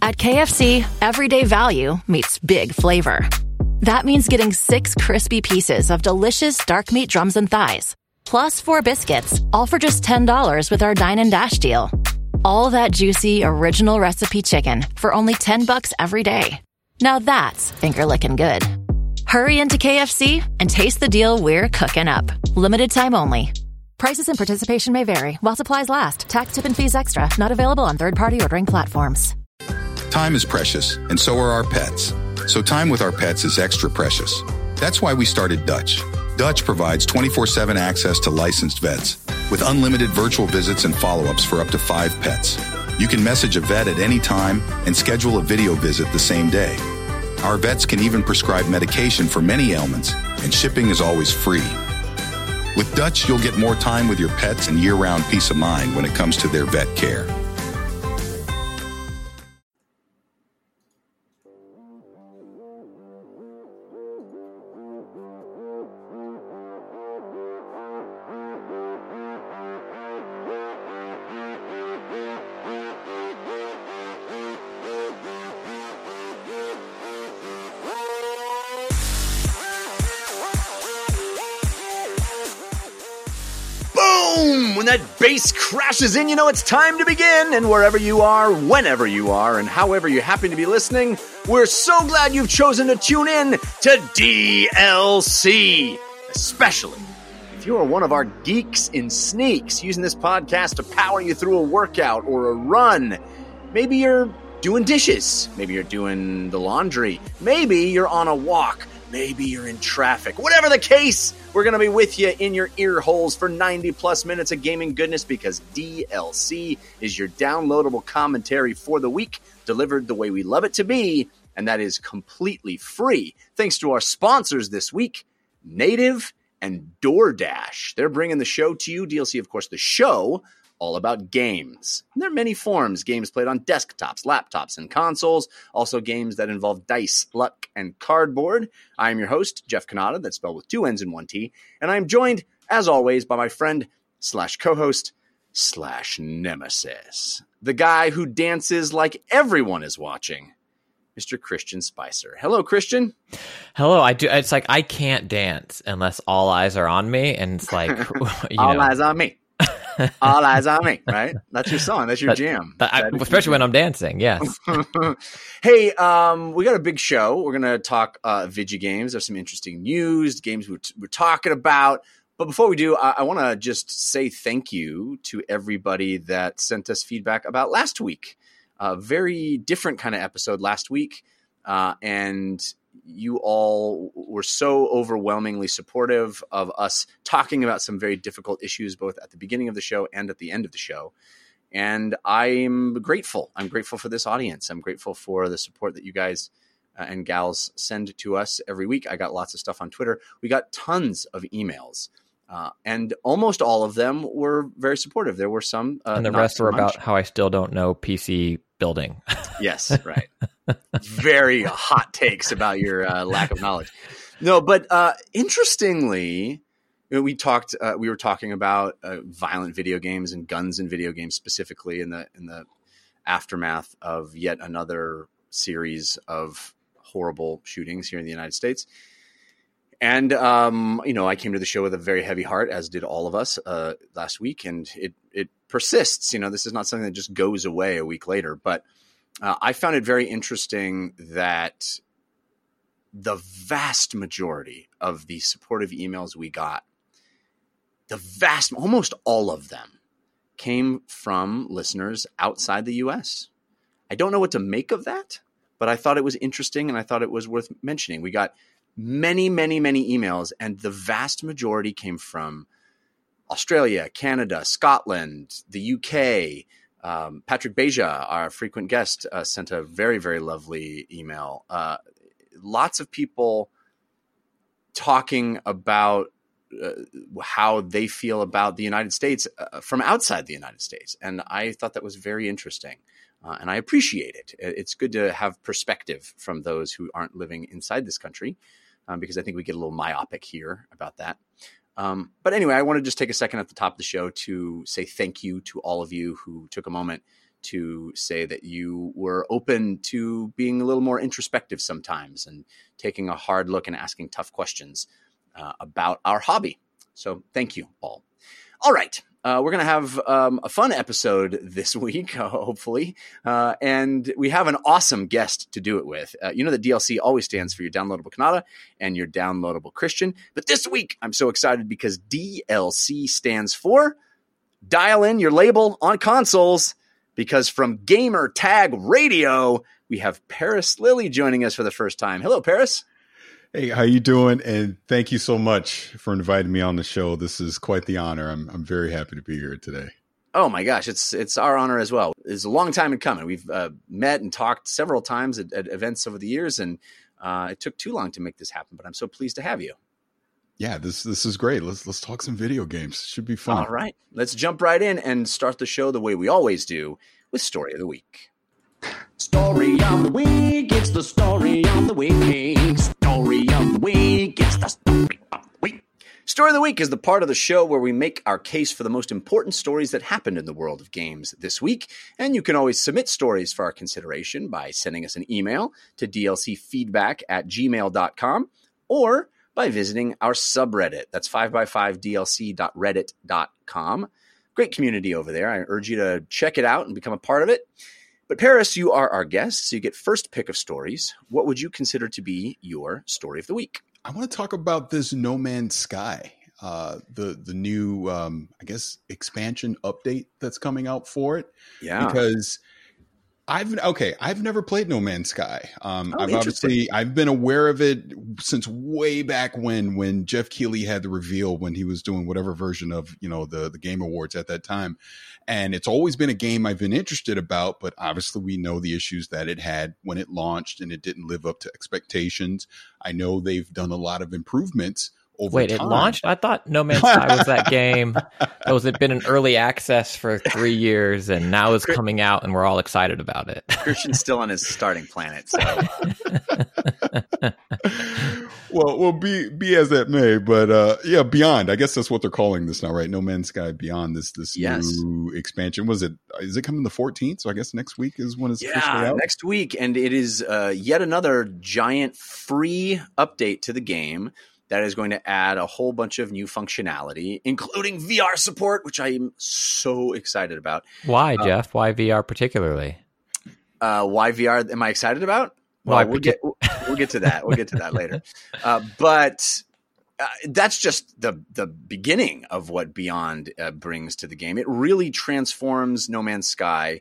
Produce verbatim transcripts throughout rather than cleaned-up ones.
At K F C, everyday value meets big flavor. That means getting six crispy pieces of delicious dark meat drums and thighs, plus four biscuits, all for just ten dollars with our Dine and Dash deal. All that juicy, original recipe chicken for only ten bucks every day. Now that's finger-licking good. Hurry into K F C and taste the deal we're cooking up. Limited time only. Prices and participation may vary while supplies last. Tax, tip, and fees extra. Not available on third-party ordering platforms. Time is precious, and so are our pets. So time with our pets is extra precious. That's why we started Dutch. Dutch provides twenty-four seven access to licensed vets with unlimited virtual visits and follow-ups for up to five pets. You can message a vet at any time and schedule a video visit the same day. Our vets can even prescribe medication for many ailments, and shipping is always free. With Dutch, you'll get more time with your pets and year-round peace of mind when it comes to their vet care. When that bass crashes in, you know it's time to begin. And wherever you are, whenever you are, and however you happen to be listening, we're so glad you've chosen to tune in to D L C. Especially if you are one of our geeks in sneaks using this podcast to power you through a workout or a run. Maybe you're doing dishes. Maybe you're doing the laundry. Maybe you're on a walk. Maybe you're in traffic. Whatever the case, we're going to be with you in your ear holes for ninety plus minutes of gaming goodness, because D L C is your downloadable commentary for the week, delivered the way we love it to be, and that is completely free. Thanks to our sponsors this week, Native and DoorDash. They're bringing the show to you. D L C, of course, the show, all about games. And there are many forms. Games played on desktops, laptops, and consoles. Also games that involve dice, luck, and cardboard. I am your host, Jeff Cannata, that's spelled with two N's and one T. And I am joined, as always, by my friend slash co-host slash nemesis. The guy who dances like everyone is watching, Mister Christian Spicer. Hello, Christian. Hello. I do. It's like I can't dance unless all eyes are on me, and it's like you all know. eyes on me. All eyes on me, right? That's your song. That's your but, jam. But I, especially when I'm dancing, yes. Hey, um, we got a big show. We're going to talk uh, video games. There's some interesting news, games we're, t- we're talking about. But before we do, I, I want to just say thank you to everybody that sent us feedback about last week. A very different kind of episode last week. Uh, and you all were so overwhelmingly supportive of us talking about some very difficult issues, both at the beginning of the show and at the end of the show. And I'm grateful. I'm grateful for this audience. I'm grateful for the support that you guys uh, and gals send to us every week. I got lots of stuff on Twitter. We got tons of emails. Uh, and almost all of them were very supportive. There were some. Uh, and the rest were about how I still don't know P C building. Yes, right. Very hot takes about your uh, lack of knowledge. No, but uh, interestingly, we talked. Uh, we were talking about uh, violent video games and guns in video games, specifically in the in the aftermath of yet another series of horrible shootings here in the United States. And, um, you know, I came to the show with a very heavy heart, as did all of us uh, last week. And it, it persists. You know, this is not something that just goes away a week later. But uh, I found it very interesting that the vast majority of the supportive emails we got, the vast, almost all of them, came from listeners outside the U S. I don't know what to make of that, but I thought it was interesting and I thought it was worth mentioning. We got many, many, many emails, and the vast majority came from Australia, Canada, Scotland, the U K. Um, Patrick Beja, our frequent guest, uh, sent a very, very lovely email. Uh, lots of people talking about uh, how they feel about the United States uh, from outside the United States. And I thought that was very interesting. Uh, and I appreciate it. It's good to have perspective from those who aren't living inside this country, um, because I think we get a little myopic here about that. Um, but anyway, I want to just take a second at the top of the show to say thank you to all of you who took a moment to say that you were open to being a little more introspective sometimes and taking a hard look and asking tough questions uh, about our hobby. So thank you all. All right. Uh, we're going to have um, a fun episode this week, uh, hopefully. Uh, and we have an awesome guest to do it with. Uh, you know that D L C always stands for your downloadable Kanata and your downloadable Christian. But this week, I'm so excited because D L C stands for Dial In Your Label on Consoles. Because from Gamer Tag Radio, we have Paris Lilly joining us for the first time. Hello, Paris. Hey, how you doing? And thank you so much for inviting me on the show. This is quite the honor. I'm I'm very happy to be here today. Oh my gosh, it's it's our honor as well. It's a long time in coming. We've uh, met and talked several times at, at events over the years, and uh, it took too long to make this happen. But I'm so pleased to have you. Yeah, this this is great. Let's let's talk some video games. Should be fun. All right, let's jump right in and start the show the way we always do with Story of the Week. Story of the week, it's the story of the week. Story of the week, it's the story of the week. Story of the Week is the part of the show where we make our case for the most important stories that happened in the world of games this week. And you can always submit stories for our consideration by sending us an email to d l c feedback at gmail dot com or by visiting our subreddit. That's five by five d l c dot reddit dot com. Great community over there. I urge you to check it out and become a part of it. But Paris, you are our guest, so you get first pick of stories. What would you consider to be your story of the week? I want to talk about this No Man's Sky, uh, the the new, um, I guess, expansion update that's coming out for it. Yeah, because I've okay, I've never played No Man's Sky. Um, oh, I've obviously I've been aware of it since way back when when Jeff Keighley had the reveal when he was doing whatever version of you know the the Game Awards at that time. And it's always been a game I've been interested about, but obviously we know the issues that it had when it launched and it didn't live up to expectations. I know they've done a lot of improvements over Wait, time. it launched? I thought No Man's Sky was that game that was it been in early access for three years and now it's coming out and we're all excited about it. Christian's still on his starting planet. So. well, well, be be as that may, but uh, yeah, Beyond. I guess that's what they're calling this now, right? No Man's Sky Beyond. This this yes. new expansion. Was it? Is it coming the fourteenth? So I guess next week is when it's yeah, officially out. Next week, and it is uh, yet another giant free update to the game that is going to add a whole bunch of new functionality, including V R support, which I am so excited about. Why, uh, Jeff? Why V R particularly? Uh, why V R am I excited about? Well, Why we'll get we'll get to that. We'll get to that later. Uh, but uh, that's just the the beginning of what Beyond uh, brings to the game. It really transforms No Man's Sky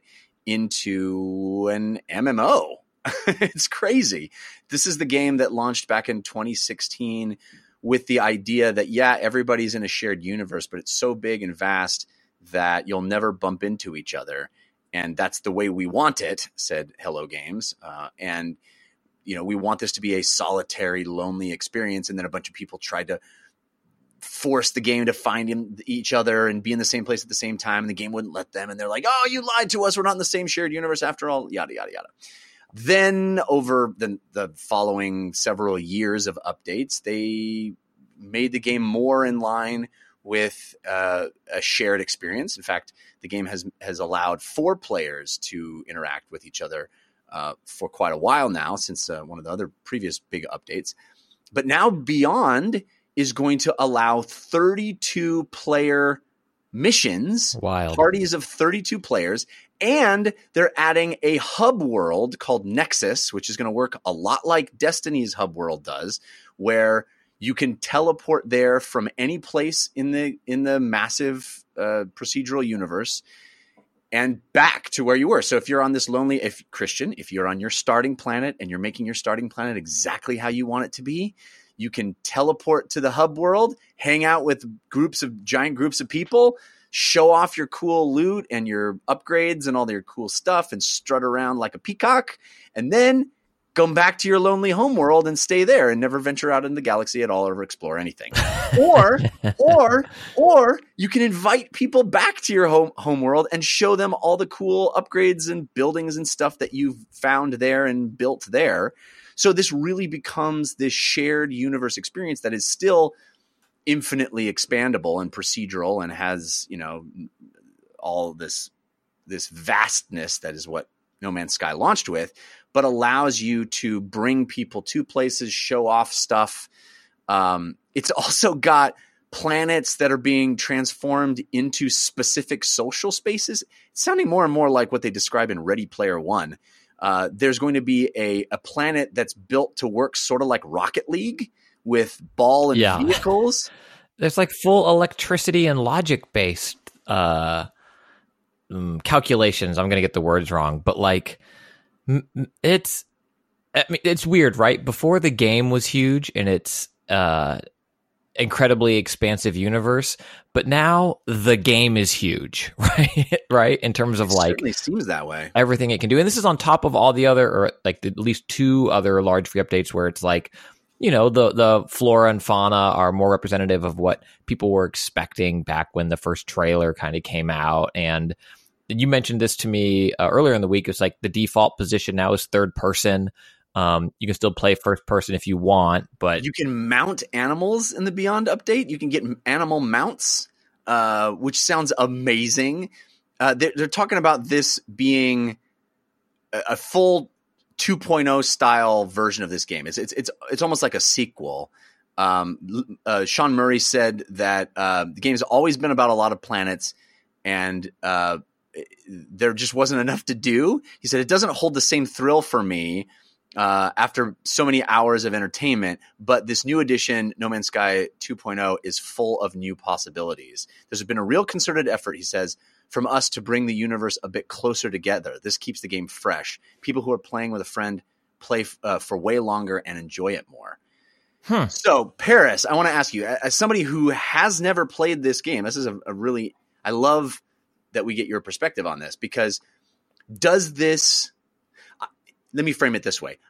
into an M M O. It's crazy. This is the game that launched back in twenty sixteen with the idea that, yeah, everybody's in a shared universe, but it's so big and vast that you'll never bump into each other. And that's the way we want it, said Hello Games. Uh, and, you know, we want this to be a solitary, lonely experience. And then a bunch of people tried to force the game to find him, each other and be in the same place at the same time. And the game wouldn't let them. And they're like, oh, you lied to us. We're not in the same shared universe after all, yada, yada, yada. Then over the, the following several years of updates, they made the game more in line with uh, a shared experience. In fact, the game has has allowed four players to interact with each other uh, for quite a while now, since uh, one of the other previous big updates. But now Beyond is going to allow thirty-two player missions, Wild. parties of thirty-two players, and they're adding a hub world called Nexus, which is going to work a lot like Destiny's hub world does, where you can teleport there from any place in the in the massive uh, procedural universe and back to where you were. So if you're on this lonely, if Christian, if you're on your starting planet and you're making your starting planet exactly how you want it to be, you can teleport to the hub world, hang out with groups of giant groups of people, show off your cool loot and your upgrades and all your cool stuff and strut around like a peacock, and then come back to your lonely home world and stay there and never venture out in the galaxy at all or explore anything. or, or, or you can invite people back to your home, home world and show them all the cool upgrades and buildings and stuff that you've found there and built there. So this really becomes this shared universe experience that is still infinitely expandable and procedural and has, you know, all this this vastness that is what No Man's Sky launched with, but allows you to bring people to places, show off stuff. Um, it's also got planets that are being transformed into specific social spaces. It's sounding more and more like what they describe in Ready Player One. Uh, there's going to be a, a planet that's built to work sort of like Rocket League with ball and Yeah. vehicles. There's like full electricity and logic based uh, um, calculations. I'm going to get the words wrong, but like m- it's, I mean, it's weird, right? Before the game was huge and it's uh, incredibly expansive universe, but now the game is huge, right? Right? In terms of It like certainly seems that way. everything it can do. And this is on top of all the other, or like at least two other large free updates where it's like, you know, the, the flora and fauna are more representative of what people were expecting back when the first trailer kind of came out. And you mentioned this to me uh, earlier in the week. It's like the default position now is third person. Um, you can still play first person if you want, but You can mount animals in the Beyond update. You can get animal mounts, uh, which sounds amazing. Uh, they're, they're talking about this being a, a full two point oh style version of this game. It's it's it's it's almost like a sequel. Um, uh, Sean Murray said that uh, the game's always been about a lot of planets, and uh, there just wasn't enough to do. He said it doesn't hold the same thrill for me uh, after so many hours of entertainment, but this new edition, No Man's Sky two point oh, is full of new possibilities. There's been a real concerted effort, he says, from us to bring the universe a bit closer together. This keeps the game fresh. People who are playing with a friend play uh, for way longer and enjoy it more. Hmm. So, Paris, I want to ask you, as somebody who has never played this game, this is a, a really, I love that we get your perspective on this, because does this, uh, let me frame it this way.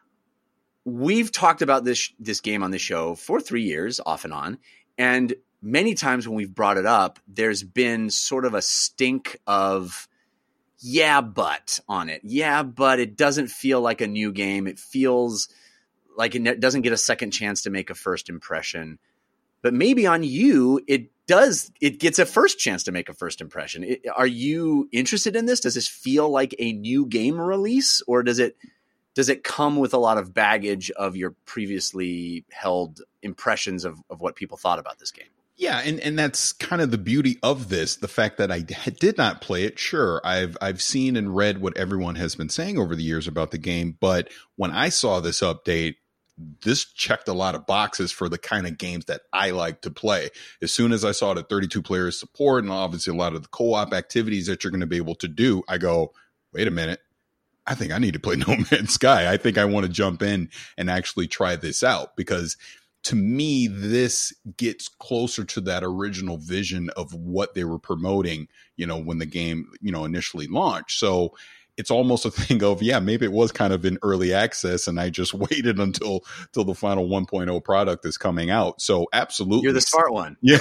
We've talked about this, this game on this show for three years off and on, and many times when we've brought it up, there's been sort of a stink of, yeah, but on it. Yeah, but it doesn't feel like a new game. It feels like it doesn't get a second chance to make a first impression. But maybe on you, it does. It gets a first chance to make a first impression. It, are you interested in this? Does this feel like a new game release, or does it does it come with a lot of baggage of your previously held impressions of, of what people thought about this game? Yeah, and, and that's kind of the beauty of this, the fact that I did not play it. Sure, I've I've seen and read what everyone has been saying over the years about the game, but when I saw this update, this checked a lot of boxes for the kind of games that I like to play. As soon as I saw the thirty-two player support and obviously a lot of the co-op activities that you're going to be able to do, I go, wait a minute, I think I need to play No Man's Sky. I think I want to jump in and actually try this out, because to me, this gets closer to that original vision of what they were promoting, you know, when the game, you know, initially launched. So it's almost a thing of, yeah, maybe it was kind of in early access and I just waited until, till the final one point oh product is coming out. So absolutely. You're the smart one. Yeah.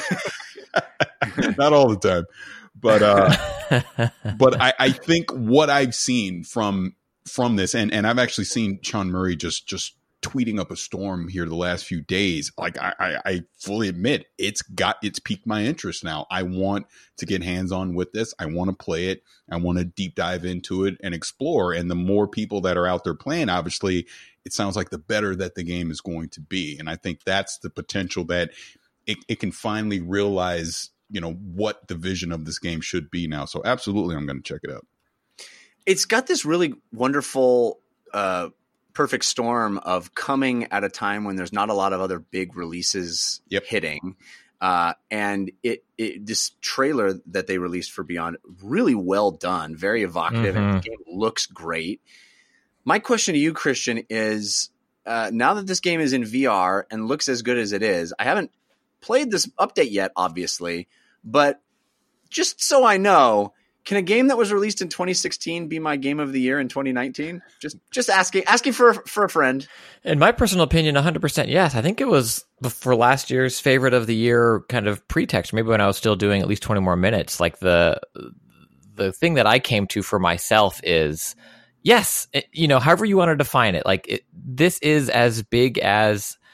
Not all the time. But, uh, but I, I think what I've seen from, from this, and, and I've actually seen Sean Murray just, just, tweeting up a storm here the last few days. Like I, I, I fully admit it's got, it's piqued my interest now. I want to get hands on with this. I want to play it. I want to deep dive into it and explore. And the more people that are out there playing, obviously it sounds like the better that the game is going to be. And I think that's the potential that it, it can finally realize, you know, what the vision of this game should be now. So absolutely, I'm going to check it out. It's got this really wonderful, uh, perfect storm of coming at a time when there's not a lot of other big releases yep. hitting. Uh, and it, it, this trailer that they released for Beyond, really well done, very evocative, mm-hmm. and the game looks great. My question to you, Christian, is uh, now that this game is in V R and looks as good as it is, I haven't played this update yet, obviously, but just so I know, can a game that was released in twenty sixteen be my game of the year in twenty nineteen? Just just asking asking for, for a friend. In my personal opinion, one hundred percent yes. I think it was for last year's favorite of the year kind of pretext, maybe when I was still doing at least twenty more minutes. Like the the thing that I came to for myself is, yes, it, you know, however you want to define it, like it, this is as big as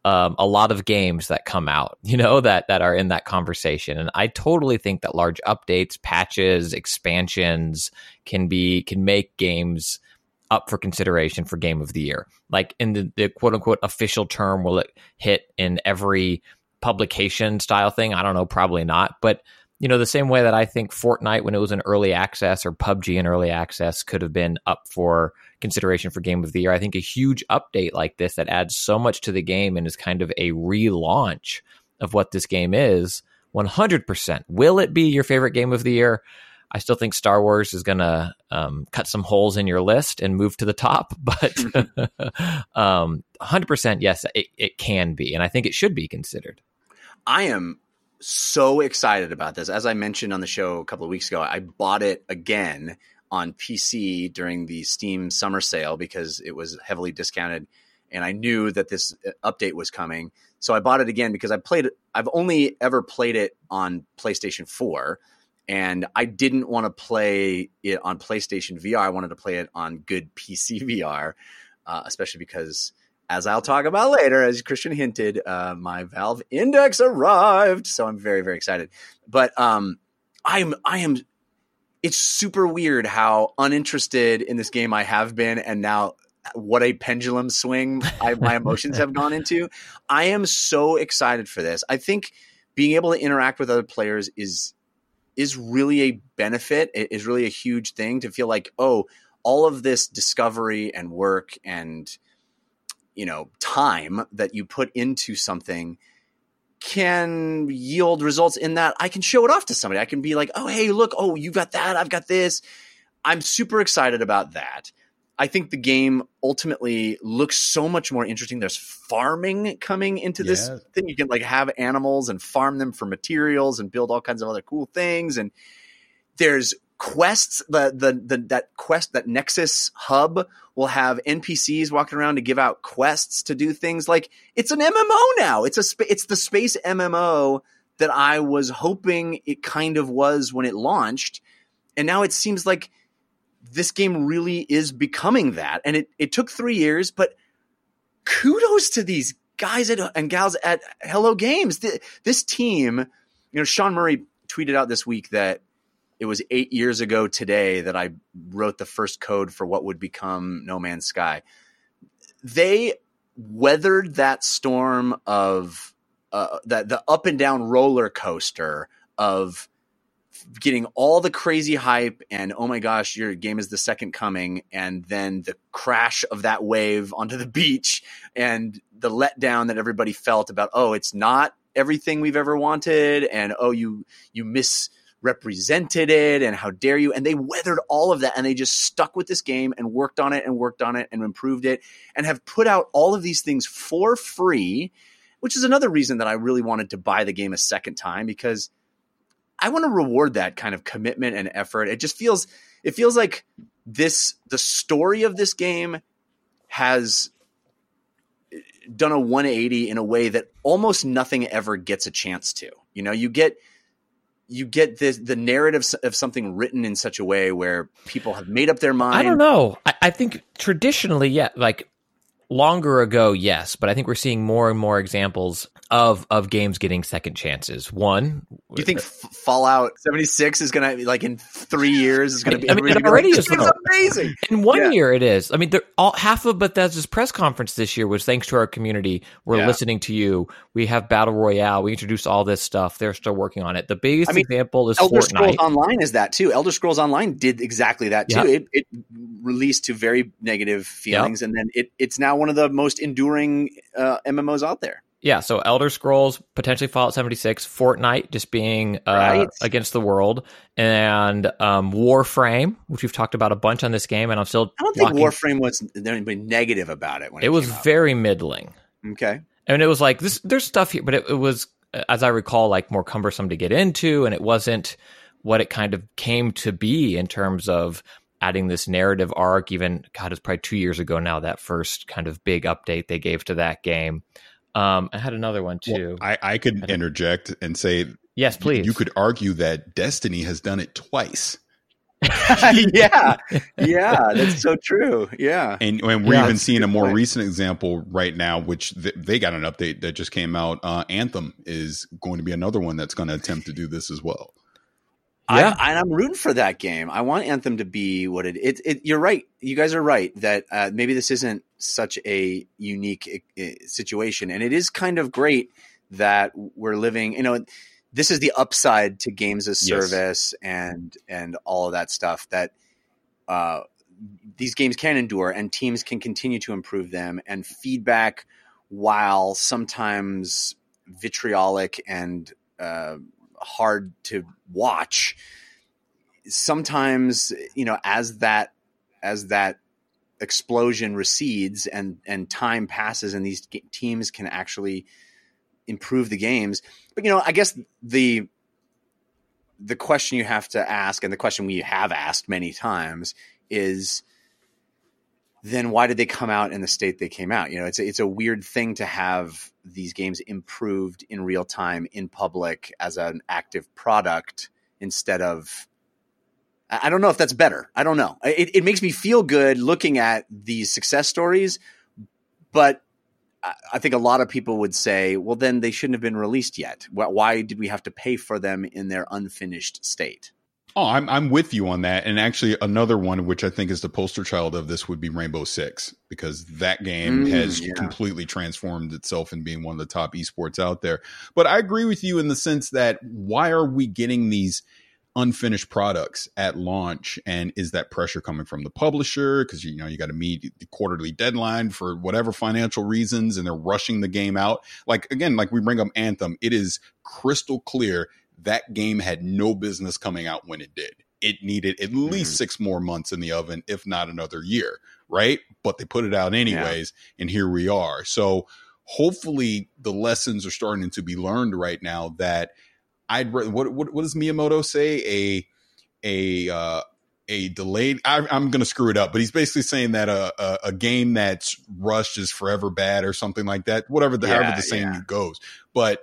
um, a lot of games that come out, you know, that that are in that conversation. And I totally think that large updates, patches, expansions can be can make games up for consideration for Game of the Year. Like in the, the quote unquote official term, will it hit in every publication style thing? I don't know, probably not. But you know, the same way that I think Fortnite, when it was in early access, or P U B G in early access, could have been up for consideration for Game of the Year. I think a huge update like this that adds so much to the game and is kind of a relaunch of what this game is, one hundred percent. Will it be your favorite Game of the Year? I still think Star Wars is going to um, cut some holes in your list and move to the top, but um, one hundred percent, yes, it, it can be. And I think it should be considered. I am so excited about this. As I mentioned on the show a couple of weeks ago, I bought it again on P C during the Steam summer sale because it was heavily discounted, and I knew that this update was coming. So I bought it again because I played it. I've only ever played it on PlayStation four, and I didn't want to play it on PlayStation V R. I wanted to play it on good P C V R, uh, especially because, as I'll talk about later, as Christian hinted, uh, my Valve Index arrived, so I'm very, very excited. But um, I'm, I am. It's super weird how uninterested in this game I have been, and now what a pendulum swing I, my emotions have gone into. I am so excited for this. I think being able to interact with other players is is really a benefit. It is really a huge thing to feel like, oh, all of this discovery and work and you know, time that you put into something can yield results in that I can show it off to somebody. I can be like, oh, hey, look, oh, you got that. I've got this. I'm super excited about that. I think the game ultimately looks so much more interesting. There's farming coming into yeah. this thing. You can like have animals and farm them for materials and build all kinds of other cool things. And there's quests, the, the, the, that quest, that Nexus hub will have N P Cs walking around to give out quests to do things. Like it's an M M O now. It's a, sp- it's the space M M O that I was hoping it kind of was when it launched. And now it seems like this game really is becoming that. And it, it took three years, but kudos to these guys at, and gals at Hello Games. The, this team, you know, Sean Murray tweeted out this week that it was eight years ago today that I wrote the first code for what would become No Man's Sky. They weathered that storm of uh, that the up and down roller coaster of getting all the crazy hype and, oh my gosh, your game is the second coming. And then the crash of that wave onto the beach and the letdown that everybody felt about, oh, it's not everything we've ever wanted. And, oh, you, you miss, represented it and how dare you. And they weathered all of that and they just stuck with this game and worked on it and worked on it and improved it and have put out all of these things for free, which is another reason that I really wanted to buy the game a second time, because I want to reward that kind of commitment and effort. It just feels, it feels like this, the story of this game has done a one eighty in a way that almost nothing ever gets a chance to. You know, you get, you get this, the narrative of something written in such a way where people have made up their mind. I don't know. I, I think traditionally, yeah, like longer ago, yes, but I think we're seeing more and more examples of of games getting second chances. One, do you think F- Fallout seventy-six is going to, like in three years, is going to be? I mean, it already like, is. It's amazing. In one yeah. year, it is. I mean, all half of Bethesda's press conference this year was thanks to our community. We're yeah. listening to you. We have Battle Royale. We introduced all this stuff. They're still working on it. The biggest I mean, example is Elder Fortnite. Scrolls Online is that too. Elder Scrolls Online did exactly that too. Yep. It, it released to very negative feelings, yep. and then it, it's now one of the most enduring uh, M M Os out there. Yeah, so Elder Scrolls, potentially Fallout seventy-six, Fortnite just being uh, right. against the world, and um, Warframe, which we've talked about a bunch on this game, and I'm still I don't think walking... Warframe was anybody negative about it when it, it was came out. Very middling. Okay. And it was like, this. there's stuff here, but it, it was, as I recall, like more cumbersome to get into, and it wasn't what it kind of came to be in terms of adding this narrative arc. Even, God, it's probably two years ago now, that first kind of big update they gave to that game. Um, I had another one too. Well, I, I could interject and say, yes, please. You could argue that Destiny has done it twice. yeah, yeah, that's so true. Yeah, and, and we're Yeah, even seeing a more point. recent example right now, which th- they got an update that just came out. Uh, Anthem is going to be another one that's going to attempt to do this as well. Yeah. I, and I'm rooting for that game. I want Anthem to be what it. It. it you're right. You guys are right that uh, maybe this isn't such a unique uh, situation, and it is kind of great that we're living. You know, this is the upside to games as Yes. service and and all of that stuff that uh, these games can endure, and teams can continue to improve them. And feedback, while sometimes vitriolic and uh, hard to watch, sometimes, you know, as that as that explosion recedes and and time passes and these g- teams can actually improve the games. But, you know, I guess the the question you have to ask, and the question we have asked many times, is then why did they come out in the state they came out? You know, it's a, it's a weird thing to have these games improved in real time in public as an active product instead of, I don't know if that's better. I don't know. It, it makes me feel good looking at these success stories, but I think a lot of people would say, well, then they shouldn't have been released yet. Why did we have to pay for them in their unfinished state? Oh, I'm I'm with you on that. And actually another one, which I think is the poster child of this, would be Rainbow Six, because that game Mm, has yeah. completely transformed itself in being one of the top esports out there. But I agree with you in the sense that why are we getting these unfinished products at launch? And is that pressure coming from the publisher? Because, you know, you got to meet the quarterly deadline for whatever financial reasons, and they're rushing the game out. Like, again, like we bring up Anthem, it is crystal clear that game had no business coming out when it did. It needed at least Mhm. six more months in the oven, if not another year, right? But they put it out anyways, and here we are. So hopefully the lessons are starting to be learned right now that I'd re- what what what does Miyamoto say? A a uh, a delayed. I, I'm going to screw it up, but he's basically saying that a, a a game that's rushed is forever bad or something like that. Whatever the Yeah, however the saying yeah. goes, but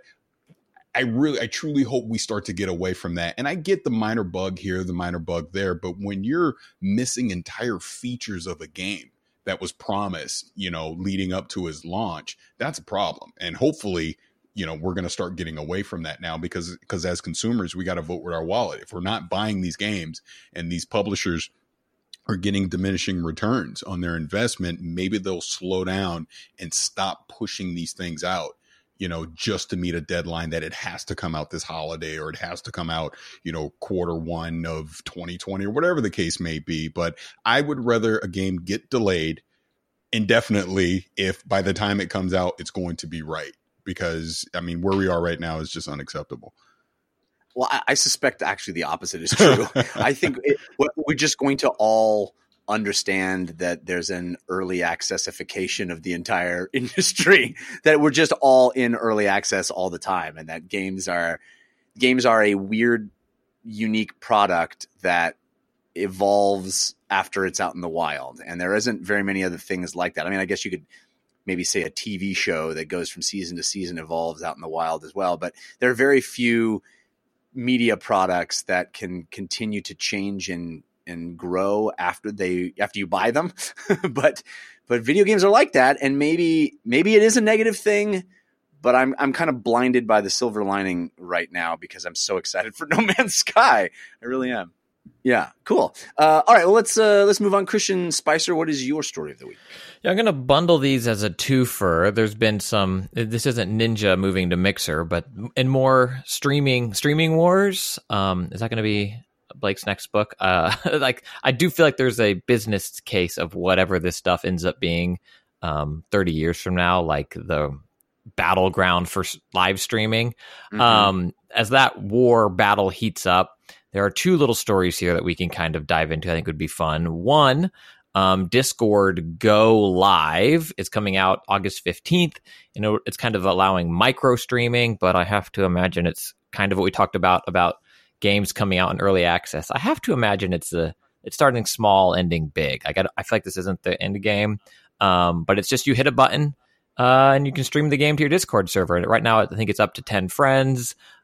I really, I truly hope we start to get away from that. And I get the minor bug here, the minor bug there, but when you're missing entire features of a game that was promised, you know, leading up to his launch, that's a problem. And hopefully, you know, we're going to start getting away from that now, because, because as consumers, we got to vote with our wallet. If we're not buying these games and these publishers are getting diminishing returns on their investment, maybe they'll slow down and stop pushing these things out, you know, just to meet a deadline that it has to come out this holiday, or it has to come out, you know, quarter one of twenty twenty, or whatever the case may be. But I would rather a game get delayed indefinitely if by the time it comes out, it's going to be right. Because, I mean, where we are right now is just unacceptable. Well, I, I suspect actually the opposite is true. I think it, we're just going to all understand that there's an early accessification of the entire industry, that we're just all in early access all the time, and that games are games are a weird, unique product that evolves after it's out in the wild. And there isn't very many other things like that. I mean, I guess you could maybe say a T V show that goes from season to season evolves out in the wild as well, but there are very few media products that can continue to change and and grow after they after you buy them. but but video games are like that, and maybe maybe it is a negative thing, but I'm I'm kind of blinded by the silver lining right now because I'm so excited for No Man's Sky. I really am. Yeah, cool. Uh, all right, well let's uh, let's move on. Christian Spicer, what is your story of the week? Yeah, I'm going to bundle these as a twofer. There's been some. This isn't Ninja moving to Mixer, but in more streaming streaming wars. Um, is that going to be Blake's next book? Uh, like, I do feel like there's a business case of whatever this stuff ends up being um, thirty years from now, like the battleground for live streaming. Mm-hmm. Um, as that war battle heats up, there are two little stories here that we can kind of dive into. I think would be fun. One, um, Discord Go Live is coming out August fifteenth. You know, it's kind of allowing micro streaming, but I have to imagine it's kind of what we talked about about games coming out in early access. I have to imagine it's a it's starting small, ending big. I got I feel like this isn't the end game, um, but it's just you hit a button uh, and you can stream the game to your Discord server. And right now, I think it's up to ten friends.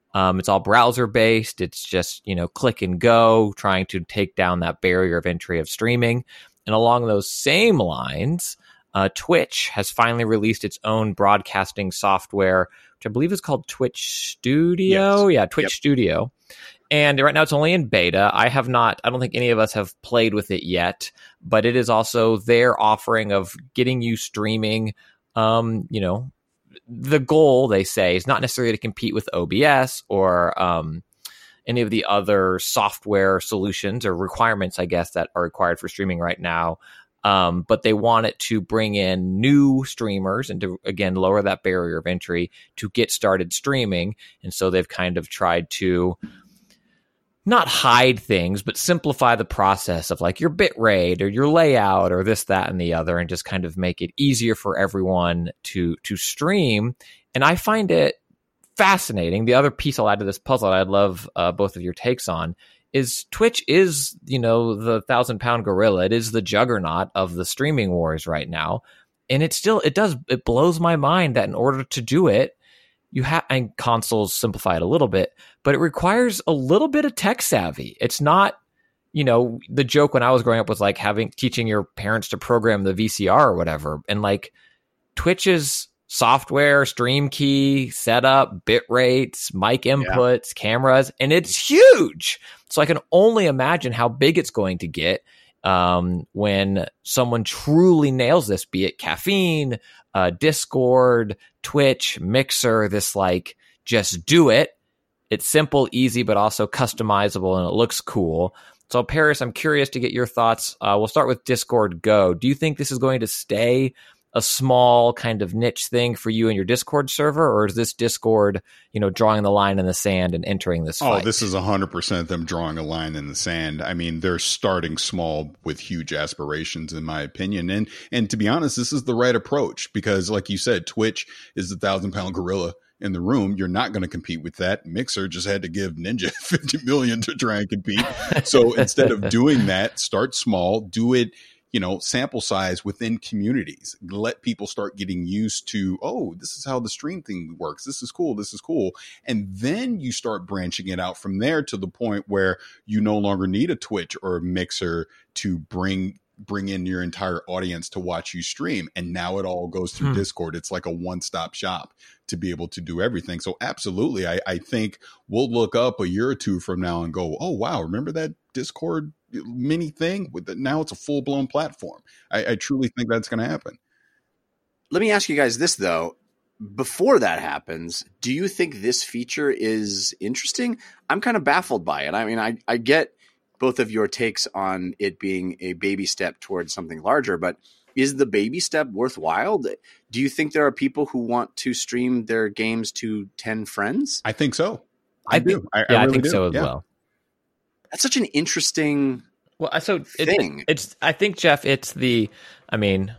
Um, it's all browser based. It's just, you know, click and go, trying to take down that barrier of entry of streaming. And along those same lines, uh, Twitch has finally released its own broadcasting software, which I believe is called Twitch Studio. Yes. Yeah, Twitch Yep. Studio. And right now it's only in beta. I have not, I don't think any of us have played with it yet, but it is also their offering of getting you streaming. Um, you know, the goal, they say, is not necessarily to compete with O B S or um, any of the other software solutions or requirements, I guess, that are required for streaming right now. Um, but they want it to bring in new streamers and to, again, lower that barrier of entry to get started streaming. And so they've kind of tried to not hide things, but simplify the process of like your bit rate or your layout or this, that, and the other, and just kind of make it easier for everyone to to stream. And I find it fascinating. The other piece I'll add to this puzzle I'd love uh, both of your takes on is Twitch is, you know, the thousand pound gorilla. It is the juggernaut of the streaming wars right now. And it still, it does, it blows my mind that in order to do it, you have, and consoles simplify it a little bit, but it requires a little bit of tech savvy. It's not, you know, the joke when I was growing up was like having, teaching your parents to program the V C R or whatever. And like Twitch's software, stream key, setup, bit rates, mic inputs, yeah. cameras, and it's huge. So I can only imagine how big it's going to get um, when someone truly nails this, be it Caffeine, uh, Discord, Twitch, Mixer, this like, just do it. It's simple, easy, but also customizable, and it looks cool. So Paris, I'm curious to get your thoughts. Uh, we'll start with Discord Go. Do you think this is going to stay a small kind of niche thing for you and your Discord server, or is this Discord, you know, drawing the line in the sand and entering this fight? Oh, this is one hundred percent them drawing a line in the sand. I mean, they're starting small with huge aspirations, in my opinion. And and to be honest, this is the right approach because, like you said, Twitch is the thousand-pound gorilla in the room. You're not going to compete with that. Mixer just had to give Ninja fifty million dollars to try and compete. So instead of doing that, start small, do it, you know, sample size within communities. Let people start getting used to, oh, this is how the stream thing works. This is cool. This is cool. And then you start branching it out from there to the point where you no longer need a Twitch or a Mixer to bring bring in your entire audience to watch you stream. And now it all goes through hmm. Discord. It's like a one-stop shop to be able to do everything. So absolutely, I, I think we'll look up a year or two from now and go, oh, wow, remember that Discord mini thing? With the, now it's a full-blown platform. I, I truly think that's going to happen. Let me ask you guys this, though. Before that happens, do you think this feature is interesting? I'm kind of baffled by it. I mean, I, I get both of your takes on it being a baby step towards something larger, but is the baby step worthwhile? Do you think there are people who want to stream their games to ten friends? I think so. I, I do. think, I, yeah, I, really I think do. so as yeah. well. That's such an interesting well, so thing. It, it's, I think, Jeff, it's the, I mean,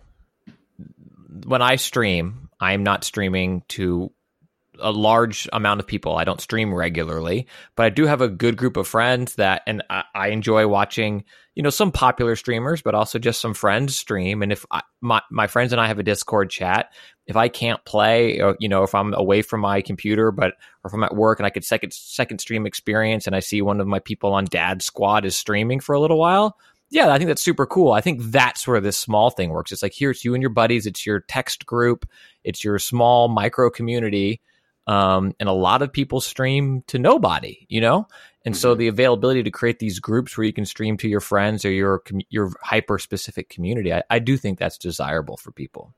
when I stream, I'm not streaming to a large amount of people. I don't stream regularly, but I do have a good group of friends that, and I, I enjoy watching, you know, some popular streamers, but also just some friends stream. And if I, my, my friends and I have a Discord chat, if I can't play, or, you know, if I'm away from my computer, but, or if I'm at work and I could second, second stream experience and I see one of my people on Dad Squad is streaming for a little while. Yeah, I think that's super cool. I think that's where this small thing works. It's like, here, it's you and your buddies. It's your text group. It's your small micro community. Um, and a lot of people stream to nobody, you know? And mm-hmm. so the availability to create these groups where you can stream to your friends or your your hyper-specific community, I, I do think that's desirable for people.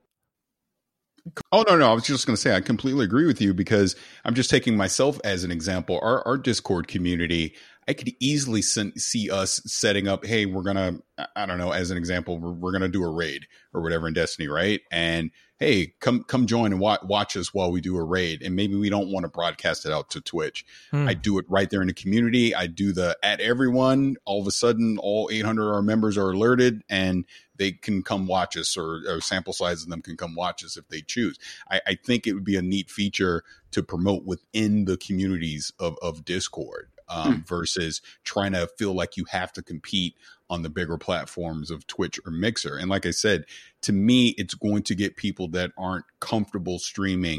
Oh, no, no. I was just going to say, I completely agree with you because I'm just taking myself as an example. Our, our Discord community, I could easily sen- see us setting up, hey, we're going to, I don't know, as an example, we're, we're going to do a raid or whatever in Destiny, right? And hey, come come join and wa- watch us while we do a raid. And maybe we don't want to broadcast it out to Twitch. Hmm. I do it right there in the community. I do the at everyone. All of a sudden, all eight hundred of our members are alerted and they can come watch us, or, or sample size of them can come watch us if they choose. I, I think it would be a neat feature to promote within the communities of, of Discord um, hmm. versus trying to feel like you have to compete on the bigger platforms of Twitch or Mixer. And like I said, to me, it's going to get people that aren't comfortable streaming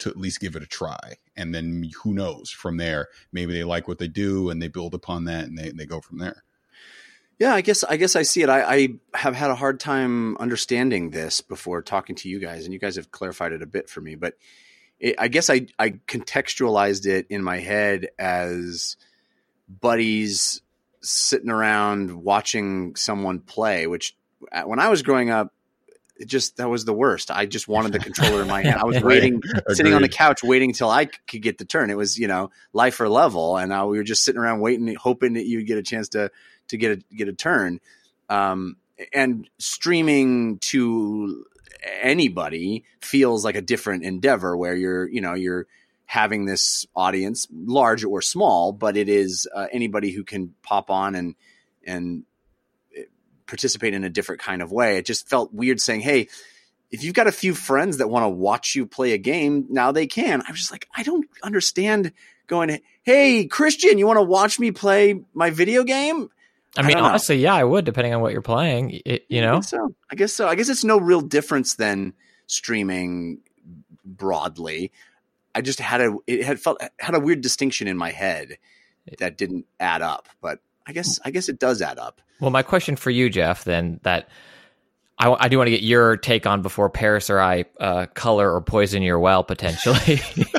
to at least give it a try. And then who knows from there, maybe they like what they do and they build upon that and they, they go from there. Yeah, I guess I guess I see it. I, I have had a hard time understanding this before talking to you guys, and you guys have clarified it a bit for me. But it, I guess I, I contextualized it in my head as buddies sitting around watching someone play, which when I was growing up, it just that was the worst. I just wanted the controller in my hand. I was waiting, sitting on the couch, waiting until I could get the turn. It was, you know, life or level, and I, we were just sitting around waiting, hoping that you'd get a chance to to get a get a turn. Um, and streaming to anybody feels like a different endeavor, where you're, you know, you're having this audience, large or small, but it is uh, anybody who can pop on and and. participate in a different kind of way. It just felt weird saying, hey, if you've got a few friends that want to watch you play a game, now they can. I was just like, I don't understand going, hey, Christian, you want to watch me play my video game? I mean, I honestly, know. yeah, I would, depending on what you're playing, it, you know? I guess so. I guess so. I guess it's no real difference than streaming broadly. I just had a, it had felt, had a weird distinction in my head that didn't add up, but I guess, I guess it does add up. Well, my question for you, Jeff, then, that I, I do want to get your take on before Paris or I uh, color or poison your well, potentially.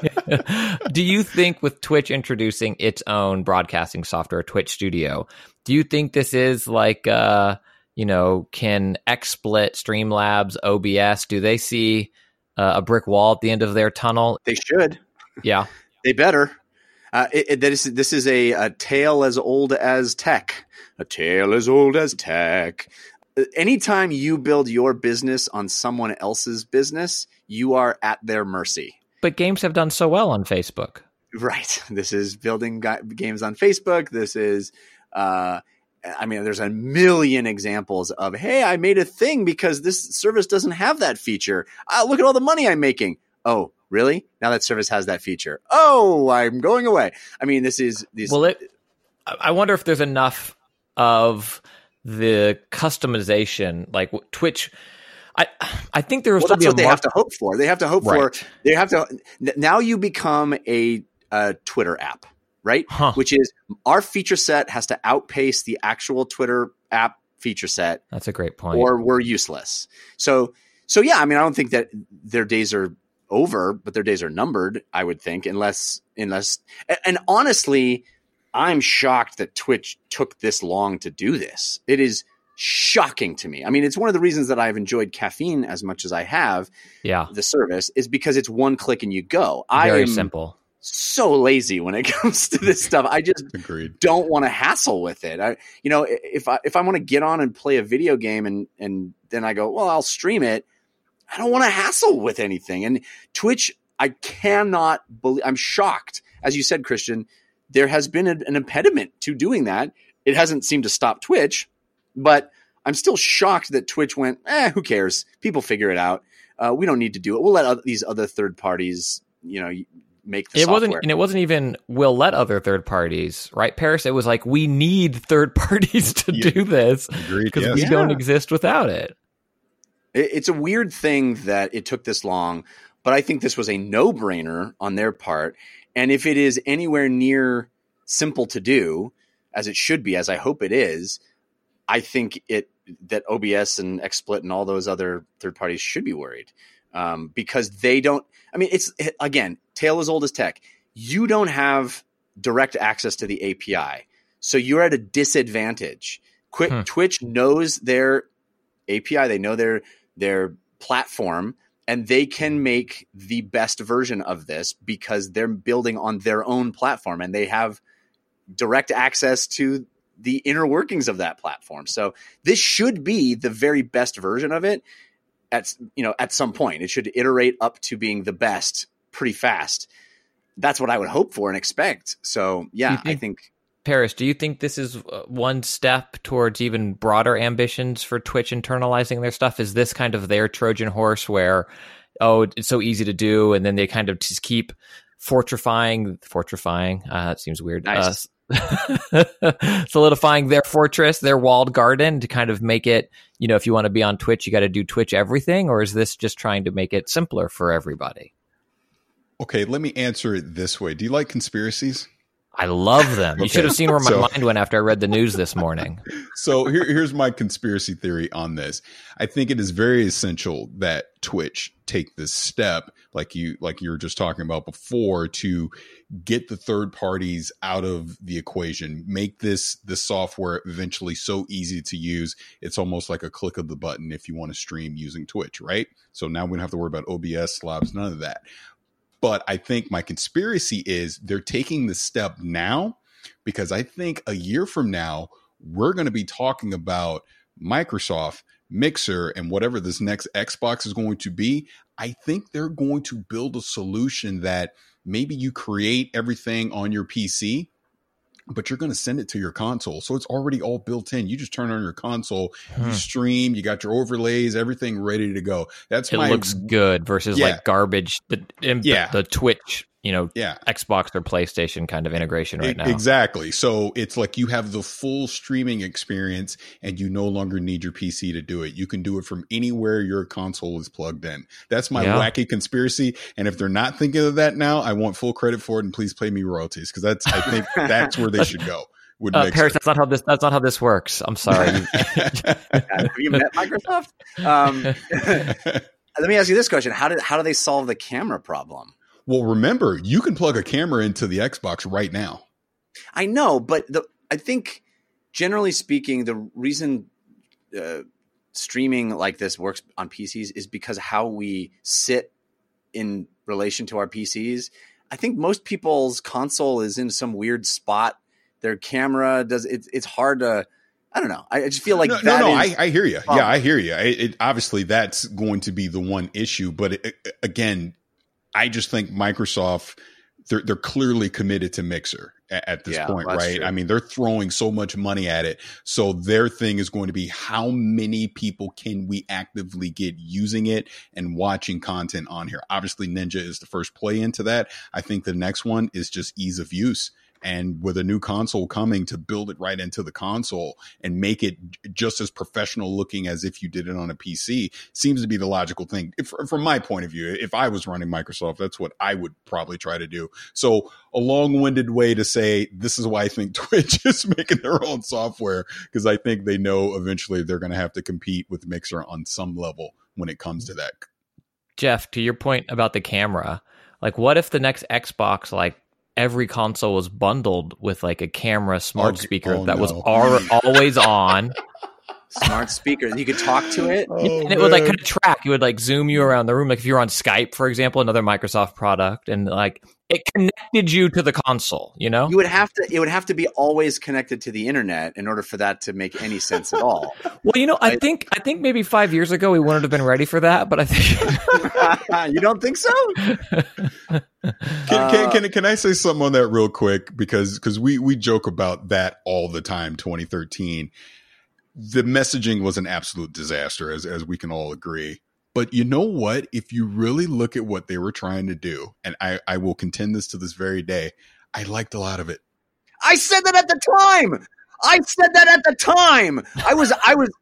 Do you think with Twitch introducing its own broadcasting software, Twitch Studio, do you think this is like, uh, you know, can XSplit, Streamlabs, O B S, do they see uh, a brick wall at the end of their tunnel? They should. Yeah. They better. Uh, it, it, this, this is a, a tale as old as tech. A tale as old as tech. Anytime you build your business on someone else's business, you are at their mercy. But games have done so well on Facebook. Right. This is building ga- games on Facebook. This is, uh, I mean, there's a million examples of, hey, I made a thing because this service doesn't have that feature. Uh, look at all the money I'm making. Oh, really? Now that service has that feature. Oh, I'm going away. I mean, this is these. Well, it, I wonder if there's enough of the customization, like Twitch. I I think there was. Well, that's what they mark- have to hope for. They have to hope right. for. They have to. Now you become a, a Twitter app, right? Huh. Which is our feature set has to outpace the actual Twitter app feature set. That's a great point. Or we're useless. So so yeah, I mean, I don't think that their days are over, but their days are numbered, I would think, unless unless and, and honestly, I'm shocked that Twitch took this long to do this. It is shocking to me. I mean, it's one of the reasons that I've enjoyed Caffeine as much as I have. Yeah, the service is because it's one click and you go. Very I am simple. So lazy when it comes to this stuff. I just Agreed. don't want to hassle with it. I, you know, if I if I want to get on and play a video game and and then I go, well, I'll stream it. I don't want to hassle with anything. And Twitch, I cannot believe. I'm shocked, as you said, Christian. There has been an, an impediment to doing that. It hasn't seemed to stop Twitch, but I'm still shocked that Twitch went, eh, who cares? People figure it out. Uh, we don't need to do it. We'll let other, these other third parties, you know, make the it software. Wasn't, and it wasn't even we'll let other third parties, right, Paris? It was like, we need third parties to yeah. do this because yes. we yeah. don't exist without it. it. It's a weird thing that it took this long, but I think this was a no-brainer on their part. And if it is anywhere near simple to do, as it should be, as I hope it is, I think it that O B S and XSplit and all those other third parties should be worried um, because they don't. I mean, it's again, tale as old as tech. You don't have direct access to the A P I, so you're at a disadvantage. Qu- hmm. Twitch knows their A P I. They know their their platform. And they can make the best version of this because they're building on their own platform and they have direct access to the inner workings of that platform. So this should be the very best version of it at, you know, at some point. It should iterate up to being the best pretty fast. That's what I would hope for and expect. So, yeah, think, I think. Paris, do you think this is one step towards even broader ambitions for Twitch internalizing their stuff? Is this kind of their Trojan horse where, oh, it's so easy to do, and then they kind of just keep fortifying, fortifying, uh, it seems weird, nice. uh, solidifying their fortress, their walled garden to kind of make it, you know, if you want to be on Twitch, you got to do Twitch everything, or is this just trying to make it simpler for everybody? Okay, let me answer it this way. Do you like conspiracies? I love them. You Okay. should have seen where my So- mind went after I read the news this morning. So here, here's my conspiracy theory on this. I think it is very essential that Twitch take this step, like you like you were just talking about before, to get the third parties out of the equation. Make this this software eventually so easy to use. It's almost like a click of the button if you want to stream using Twitch, right? So now we don't have to worry about O B S, slobs, none of that. But I think my conspiracy is they're taking the step now because I think a year from now, we're going to be talking about Microsoft, Mixer, and whatever this next Xbox is going to be. I think they're going to build a solution that maybe you create everything on your P C, but you're going to send it to your console. So it's already all built in. You just turn on your console, Hmm. you stream, you got your overlays, everything ready to go. That's It my looks good versus Yeah. like garbage. The, the, Yeah. the Twitch, you know, yeah. Xbox or PlayStation kind of integration right E- now. Exactly. So it's like you have the full streaming experience and you no longer need your P C to do it. You can do it from anywhere your console is plugged in. That's my Yeah. wacky conspiracy. And if they're not thinking of that now, I want full credit for it and please pay me royalties because that's I think that's where they should go. With Uh, Mixer. Paris, that's not how this. That's not how this works. I'm sorry. Have you met Microsoft? Um, let me ask you this question: How did how do they solve the camera problem? Well, remember, you can plug a camera into the Xbox right now. I know, but the I think generally speaking, the reason uh, streaming like this works on P Cs is because how we sit in relation to our P Cs. I think most people's console is in some weird spot. Their camera does it's it's hard to. I don't know. I I just feel like no, that no, no is- I, I hear you. um, Yeah, I hear you. It, it, obviously, that's going to be the one issue. But it, it- again, I just think Microsoft, they're, they're clearly committed to Mixer at, at this Yeah, point, that's right? true. I mean, they're throwing so much money at it. So their thing is going to be how many people can we actively get using it and watching content on here? Obviously, Ninja is the first play into that. I think the next one is just ease of use. And with a new console coming, to build it right into the console and make it just as professional looking as if you did it on a P C seems to be the logical thing. If, from my point of view, if I was running Microsoft, that's what I would probably try to do. So a long-winded way to say this is why I think Twitch is making their own software, because I think they know eventually they're going to have to compete with Mixer on some level when it comes to that. Jeff, to your point about the camera, like what if the next Xbox, like every console was bundled with like a camera smart Oh, speaker oh, that was no. al- always on, smart speakers. You could talk to it. Oh, and it would like kind of track. It would like zoom you around the room, like if you're on Skype, for example, another Microsoft product, and like it connected you to the console. You know, You would have to. It would have to be always connected to the internet in order for that to make any sense at all. well, you know, I I- think I think maybe five years ago we wouldn't have been ready for that, but I think You don't think so? Can, Uh, can, can, can I say something on that real quick? Because because we, we joke about that all the time, twenty thirteen. The messaging was an absolute disaster, as, as we can all agree. But you know what? If you really look at what they were trying to do, and I, I will contend this to this very day, I liked a lot of it. I said that at the time. I said that at the time. I was. I was.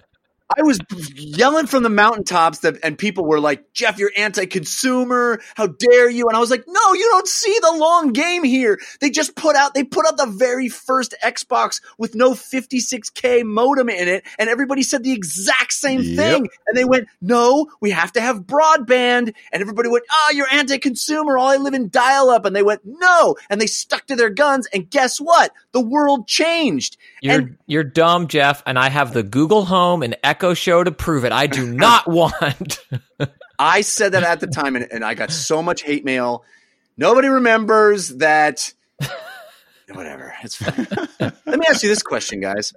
I was yelling from the mountaintops that, and people were like, Jeff, you're anti-consumer. How dare you? And I was like, no, you don't see the long game here. They just put out, they put out the very first Xbox with no fifty-six K modem in it. And everybody said the exact same Yep. thing. And they went, no, we have to have broadband. And everybody went, oh, you're anti-consumer. All I live in dial-up. And they went, no. And they stuck to their guns. And guess what? The world changed. you're And- you're dumb, Jeff, and I have the Google Home and Echo Show to prove it. I do not want. I said that at the time, and, and I got so much hate mail. Nobody remembers that. Whatever. It's fine. Let me ask you this question, guys.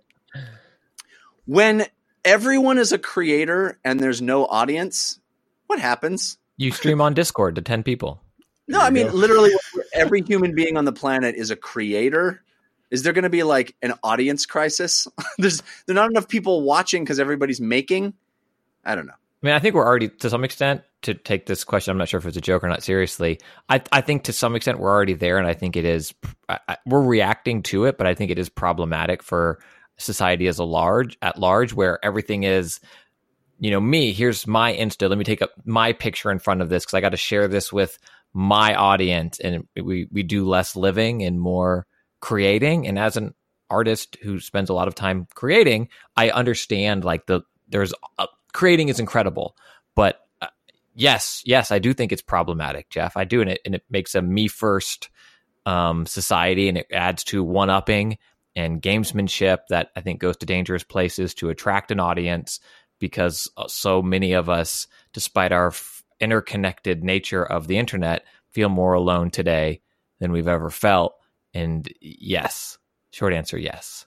When everyone is a creator and there's no audience, what happens? You stream on Discord to ten people. No, There I you mean, go. literally, every human being on the planet is a creator. Is there going to be like an audience crisis? There's there's not enough people watching because everybody's making. I don't know. I mean, I think we're already, to some extent, to take this question, I'm not sure if it's a joke or not seriously. I, I think to some extent we're already there, and I think it is, I, I, we're reacting to it, but I think it is problematic for society as a large, at large, where everything is, you know, me, here's my Insta, let me take up my picture in front of this because I got to share this with my audience, and we we do less living and more creating. And as an artist who spends a lot of time creating, I understand like the there's uh, creating is incredible, but uh, yes, yes, I do think it's problematic, Jeff. I do, and it and it makes a me first um, society, and it adds to one upping and gamesmanship that I think goes to dangerous places to attract an audience, because so many of us, despite our f- interconnected nature of the internet, feel more alone today than we've ever felt. And yes, short answer, yes.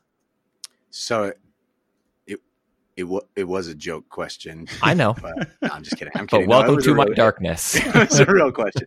So it it, w- it was a joke question. I know. But, no, I'm just kidding. I'm kidding. But welcome no, to my real, darkness. It's a real question.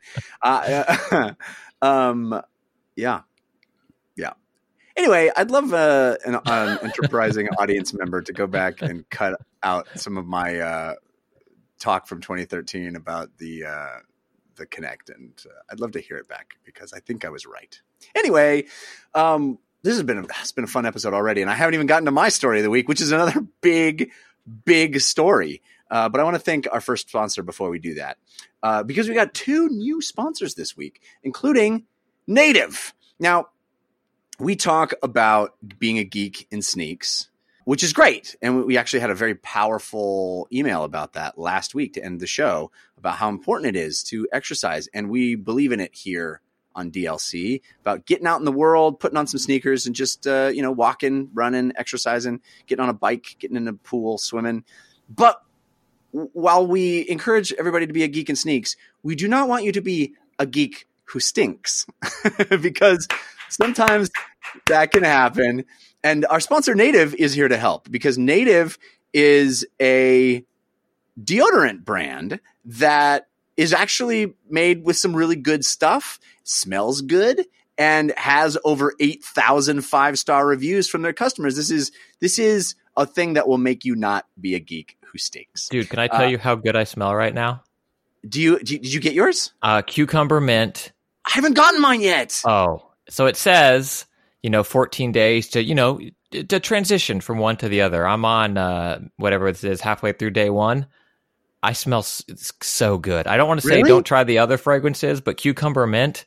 Uh, um, yeah. Yeah. Anyway, I'd love uh, an, an enterprising audience member to go back and cut out some of my uh, talk from twenty thirteen about the uh, the Kinect, and uh, I'd love to hear it back because I think I was right. Anyway, um, this has been a, it's been a fun episode already, and I haven't even gotten to my story of the week, which is another big, big story. Uh, but I want to thank our first sponsor before we do that, uh, because we got two new sponsors this week, including Native. Now, we talk about being a geek in sneaks, which is great. And we actually had a very powerful email about that last week to end the show, about how important it is to exercise. And we believe in it here on D L C, about getting out in the world, putting on some sneakers and just, uh, you know, walking, running, exercising, getting on a bike, getting in a pool, swimming. But while we encourage everybody to be a geek in sneaks, we do not want you to be a geek who stinks, because sometimes that can happen. And our sponsor Native is here to help, because Native is a deodorant brand that is actually made with some really good stuff, smells good, and has over eight thousand five-star reviews from their customers. This is this is a thing that will make you not be a geek who stinks. Dude, can I tell uh, you how good I smell right now? Do you, do you did you get yours? Uh, cucumber mint. I haven't gotten mine yet. Oh, so it says, you know, fourteen days to, you know, to transition from one to the other. I'm on uh, whatever it is, halfway through day one. I smell so good. I don't want to say really? Don't try the other fragrances, but cucumber mint,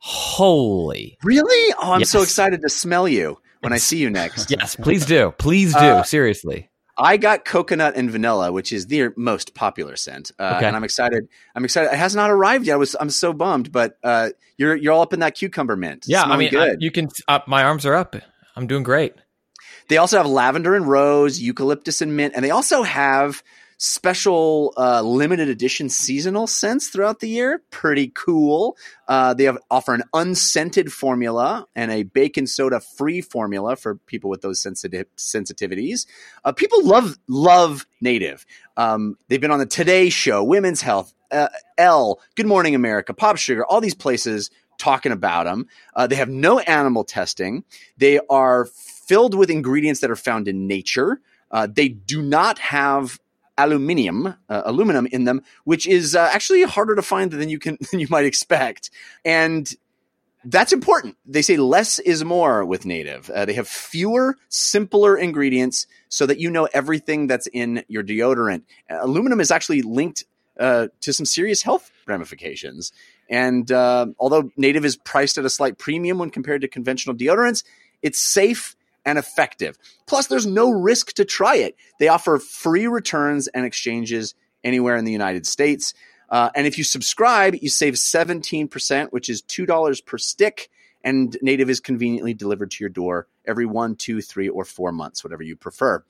holy. Really? Oh, I'm yes. so excited to smell you when I see you next. Yes, please do. Please do. Uh, Seriously. I got coconut and vanilla, which is their most popular scent, uh, okay. and I'm excited. I'm excited. It has not arrived yet. I was, I'm so bummed, but uh, you're you're all up in that cucumber mint. Yeah, Smelling I mean, good. I, you can. Uh, my arms are up. I'm doing great. They also have lavender and rose, eucalyptus and mint, and they also have special uh, limited edition seasonal scents throughout the year. Pretty cool. Uh, they have offer an unscented formula and a baking soda free formula for people with those sensitive sensitivities. Uh, people love love Native. Um, they've been on the Today Show, Women's Health, uh, Elle, Good Morning America, Pop Sugar, all these places talking about them. Uh, they have no animal testing. They are filled with ingredients that are found in nature. Uh, they do not have aluminium, uh, aluminum in them, which is uh, actually harder to find than you can than you might expect, and that's important. They say less is more with Native. Uh, they have fewer, simpler ingredients so that you know everything that's in your deodorant. Uh, aluminum is actually linked uh, to some serious health ramifications, and uh, although Native is priced at a slight premium when compared to conventional deodorants, it's safe and effective. Plus, there's no risk to try it. They offer free returns and exchanges anywhere in the United States. Uh, and if you subscribe, you save seventeen percent, which is two dollars per stick. And Native is conveniently delivered to your door every one, two, three, or four months, whatever you prefer.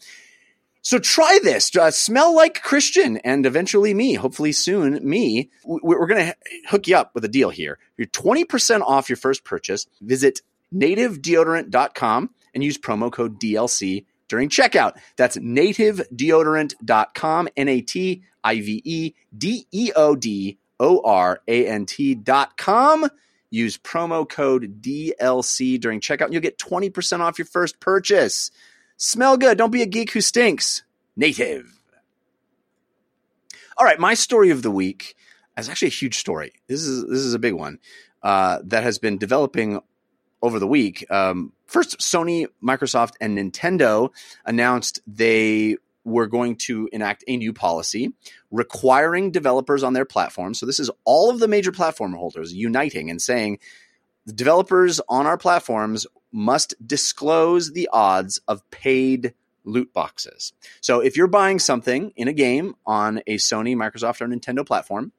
So try this. Uh, smell like Christian and eventually me, hopefully soon me. We're going to hook you up with a deal here. You're twenty percent off your first purchase. Visit native deodorant dot com and use promo code D L C during checkout. That's native deodorant dot com, N A T I V E D E O D O R A N T dot com. Use promo code D L C during checkout and you'll get twenty percent off your first purchase. Smell good. Don't be a geek who stinks. Native. All right, my story of the week is actually a huge story. This is this is a big one uh, that has been developing over the week. Um, first, Sony, Microsoft, and Nintendo announced they we're going to enact a new policy requiring developers on their platform. So this is all of the major platform holders uniting and saying the developers on our platforms must disclose the odds of paid loot boxes. So if you're buying something in a game on a Sony, Microsoft, or Nintendo platform,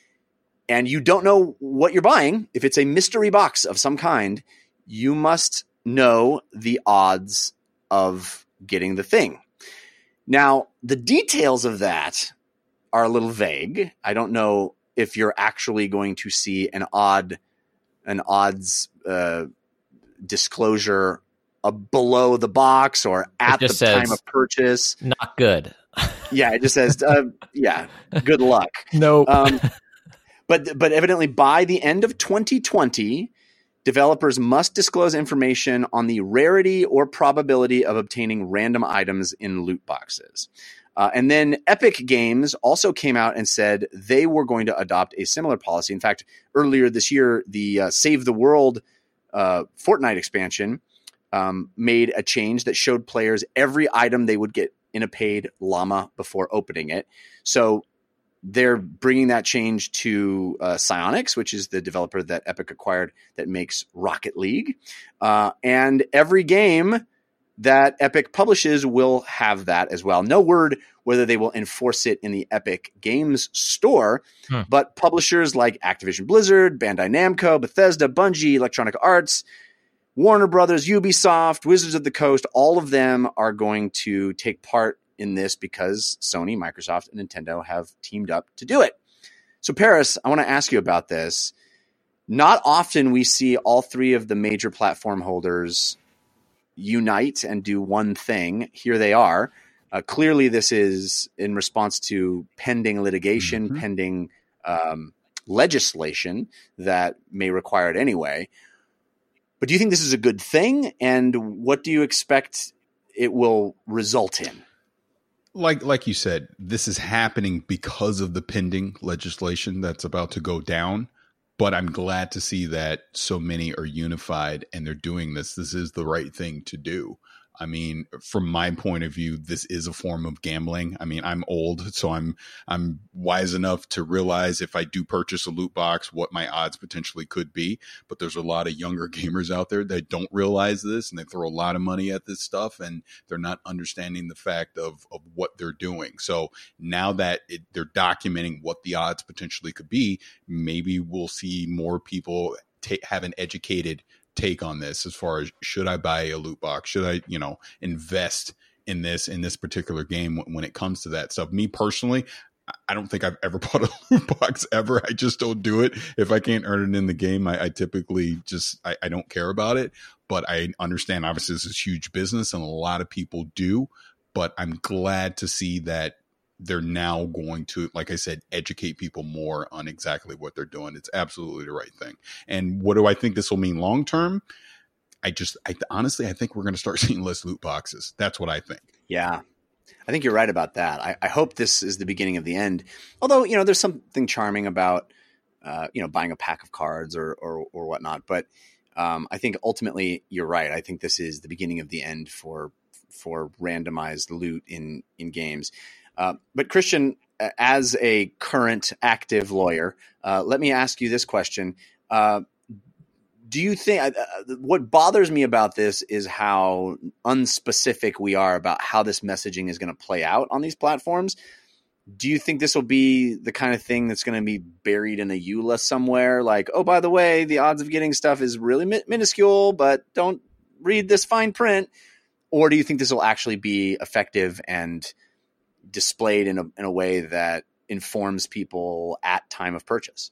and you don't know what you're buying, if it's a mystery box of some kind, you must know the odds of getting the thing. Now, the details of that are a little vague. I don't know if you're actually going to see an odd, an odds uh, disclosure uh, below the box or at the time of purchase. Not good. Yeah, it just says, uh, yeah, good luck. Nope. Um, but but evidently, by the end of twenty twenty, developers must disclose information on the rarity or probability of obtaining random items in loot boxes. Uh, and then Epic Games also came out and said they were going to adopt a similar policy. In fact, earlier this year, the uh, Save the World uh, Fortnite expansion um, made a change that showed players every item they would get in a paid llama before opening it. So they're bringing that change to uh, Psyonix, which is the developer that Epic acquired that makes Rocket League. Uh, and every game that Epic publishes will have that as well. No word whether they will enforce it in the Epic Games store, hmm. but publishers like Activision Blizzard, Bandai Namco, Bethesda, Bungie, Electronic Arts, Warner Brothers, Ubisoft, Wizards of the Coast, all of them are going to take part in this because Sony, Microsoft, and Nintendo have teamed up to do it. So Paris, I want to ask you about this. Not often we see all three of the major platform holders unite and do one thing. Here they are. Uh, clearly this is in response to pending litigation, mm-hmm. pending um, legislation that may require it anyway. But do you think this is a good thing? And what do you expect it will result in? Like like you said, this is happening because of the pending legislation that's about to go down. But I'm glad to see that so many are unified and they're doing this. This is the right thing to do. I mean, from my point of view, this is a form of gambling. I mean, I'm old, so I'm I'm wise enough to realize if I do purchase a loot box, what my odds potentially could be. But there's a lot of younger gamers out there that don't realize this, and they throw a lot of money at this stuff, and they're not understanding the fact of, of what they're doing. So now that it, they're documenting what the odds potentially could be, maybe we'll see more people ta- have an educated take on this as far as should I buy a loot box? Should I, you know, invest in this, in this particular game when, when it comes to that stuff? Me personally, I don't think I've ever bought a loot box ever. I just don't do it. If I can't earn it in the game, I, I typically just, I, I don't care about it. But I understand obviously this is huge business and a lot of people do, but I'm glad to see that they're now going to, like I said, educate people more on exactly what they're doing. It's absolutely the right thing. And what do I think this will mean long term? I just, I honestly, I think we're going to start seeing less loot boxes. That's what I think. Yeah, I think you're right about that. I, I hope this is the beginning of the end. Although, you know, there's something charming about, uh, you know, buying a pack of cards or or, or whatnot. But um, I think ultimately you're right. I think this is the beginning of the end for for randomized loot in in games. Uh, but Christian, as a current active lawyer, uh, let me ask you this question. Uh, do you think uh, what bothers me about this is how unspecific we are about how this messaging is going to play out on these platforms? Do you think this will be the kind of thing that's going to be buried in a E U L A somewhere? Like, oh, by the way, the odds of getting stuff is really mi- minuscule, but don't read this fine print. Or do you think this will actually be effective and displayed in a in a way that informs people at time of purchase?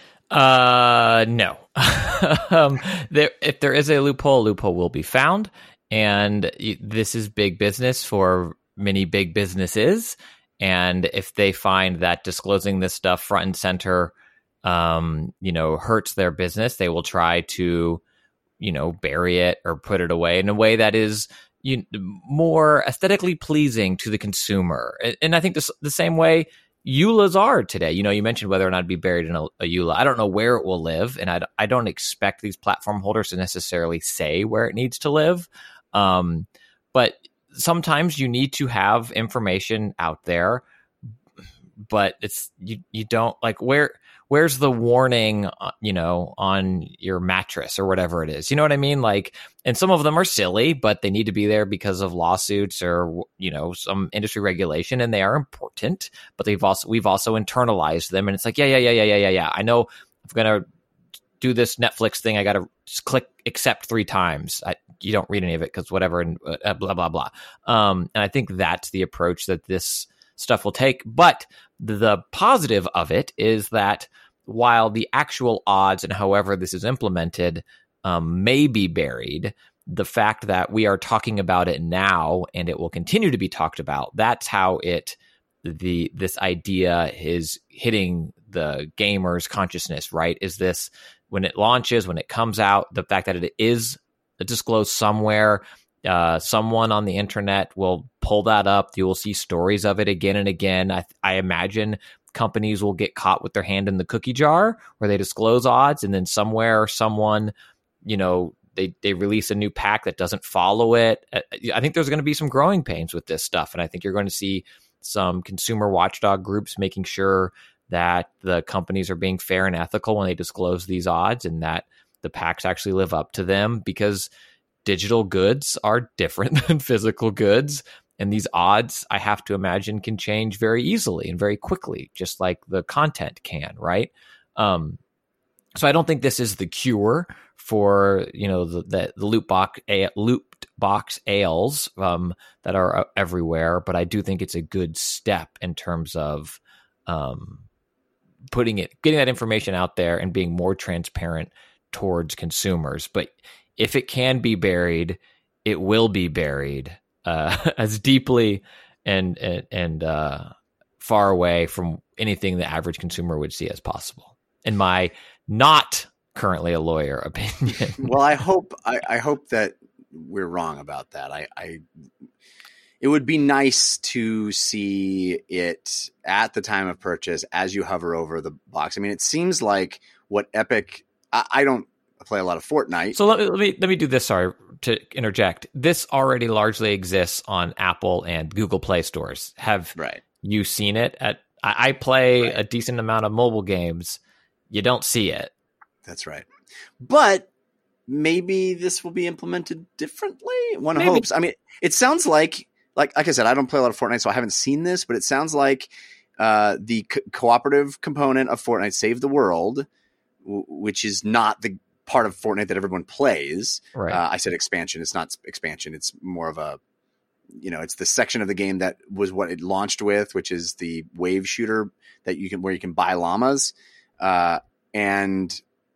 Uh, no. um, there, if there is a loophole, a loophole will be found, and this is big business for many big businesses. And if they find that disclosing this stuff front and center, um, you know, hurts their business, they will try to, you know, bury it or put it away in a way that is You, more aesthetically pleasing to the consumer. And, and I think this, the same way E U L As are today. You know, you mentioned whether or not it'd be buried in a, a E U L A. I don't know where it will live, and I, I don't expect these platform holders to necessarily say where it needs to live. Um, but sometimes you need to have information out there, but it's you you don't like where where's the warning, uh, you know, on your mattress or whatever it is. You know what I mean? Like, and some of them are silly, but they need to be there because of lawsuits or, you know, some industry regulation, and they are important, but they've also we've also internalized them, and it's like, yeah, yeah, yeah, yeah, yeah, yeah, yeah. I know if I'm going to do this Netflix thing, I got to just click accept three times. I, you don't read any of it because whatever, and uh, blah, blah, blah. Um, and I think that's the approach that this stuff will take. But the positive of it is that while the actual odds and however this is implemented um, may be buried, the fact that we are talking about it now and it will continue to be talked about, that's how it the this idea is hitting the gamer's consciousness, right? Is this when it launches, when it comes out, the fact that it is disclosed somewhere, uh, someone on the internet will pull that up. You will see stories of it again and again. I, I imagine companies will get caught with their hand in the cookie jar where they disclose odds, and then somewhere someone, you know, they, they release a new pack that doesn't follow it. I think there's going to be some growing pains with this stuff. And I think you're going to see some consumer watchdog groups making sure that the companies are being fair and ethical when they disclose these odds, and that the packs actually live up to them, because digital goods are different than physical goods. And these odds, I have to imagine, can change very easily and very quickly, just like the content can, right? Um, so I don't think this is the cure for, you know, the the, the loot box a, looped box ales um, that are everywhere, but I do think it's a good step in terms of um, putting it, getting that information out there and being more transparent towards consumers. But if it can be buried, it will be buried uh, as deeply and and, and uh, far away from anything the average consumer would see as possible, in my not currently a lawyer opinion. Well, I hope I, I hope that we're wrong about that. I, I it would be nice to see it at the time of purchase as you hover over the box. I mean, it seems like what Epic. I, I don't play a lot of Fortnite. So let me, let me let me do this. Sorry to interject. This already largely exists on Apple and Google Play stores. Have right. you seen it? At I, I play right. a decent amount of mobile games. You don't see it. That's right. But maybe this will be implemented differently. One Maybe. hopes. I mean, it sounds like, like, like I said, I don't play a lot of Fortnite, so I haven't seen this, but it sounds like uh, the co- cooperative component of Fortnite Save the World, w- which is not the part of Fortnite that everyone plays. Right. Uh, I said expansion. It's not expansion. It's more of a, you know, it's the section of the game that was what it launched with, which is the wave shooter that you can, where you can buy llamas. Uh, and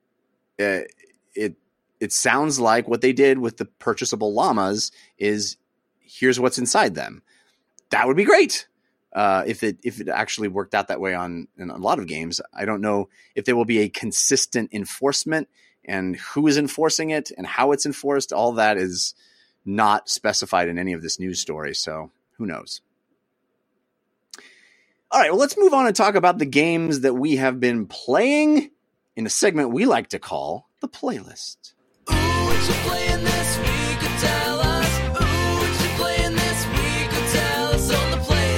uh, it, it sounds like what they did with the purchasable llamas is here's what's inside them. That would be great. Uh, if it, if it actually worked out that way on in a lot of games. I don't know if there will be a consistent enforcement and who is enforcing it and how it's enforced. All that is not specified in any of this news story. So who knows? All right, well, let's move on and talk about the games that we have been playing in a segment we like to call the playlist. Ooh, what you playing this week? Or tell us. Ooh, what you playing this week? Or tell us on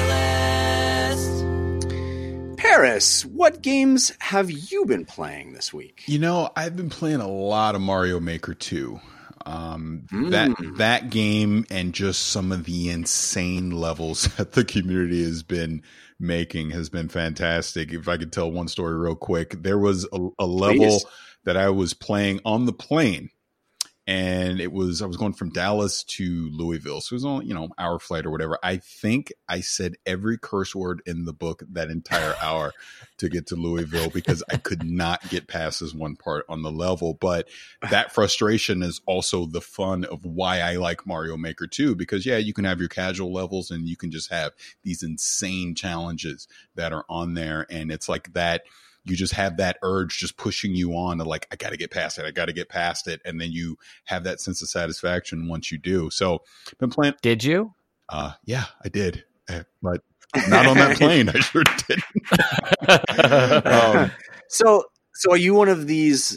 the playlist. Paris, what games have you been playing this week? You know, I've been playing a lot of Mario Maker two. Um, Mm. that that game and just some of the insane levels that the community has been making has been fantastic. If I could tell one story real quick, there was a, a level Please. that I was playing on the plane, and it was I was going from Dallas to Louisville, so it was on you know hour flight or whatever. I think I said every curse word in the book that entire hour to get to Louisville because I could not get past this one part on the level. But that frustration is also the fun of why I like Mario Maker two, because yeah, you can have your casual levels and you can just have these insane challenges that are on there, and it's like that. You just have that urge just pushing you on to like, I got to get past it. I got to get past it. And then you have that sense of satisfaction once you do. So been playing. Did you? Uh, yeah, I did. Uh, but not on that plane. I sure didn't. um, So, so are you one of these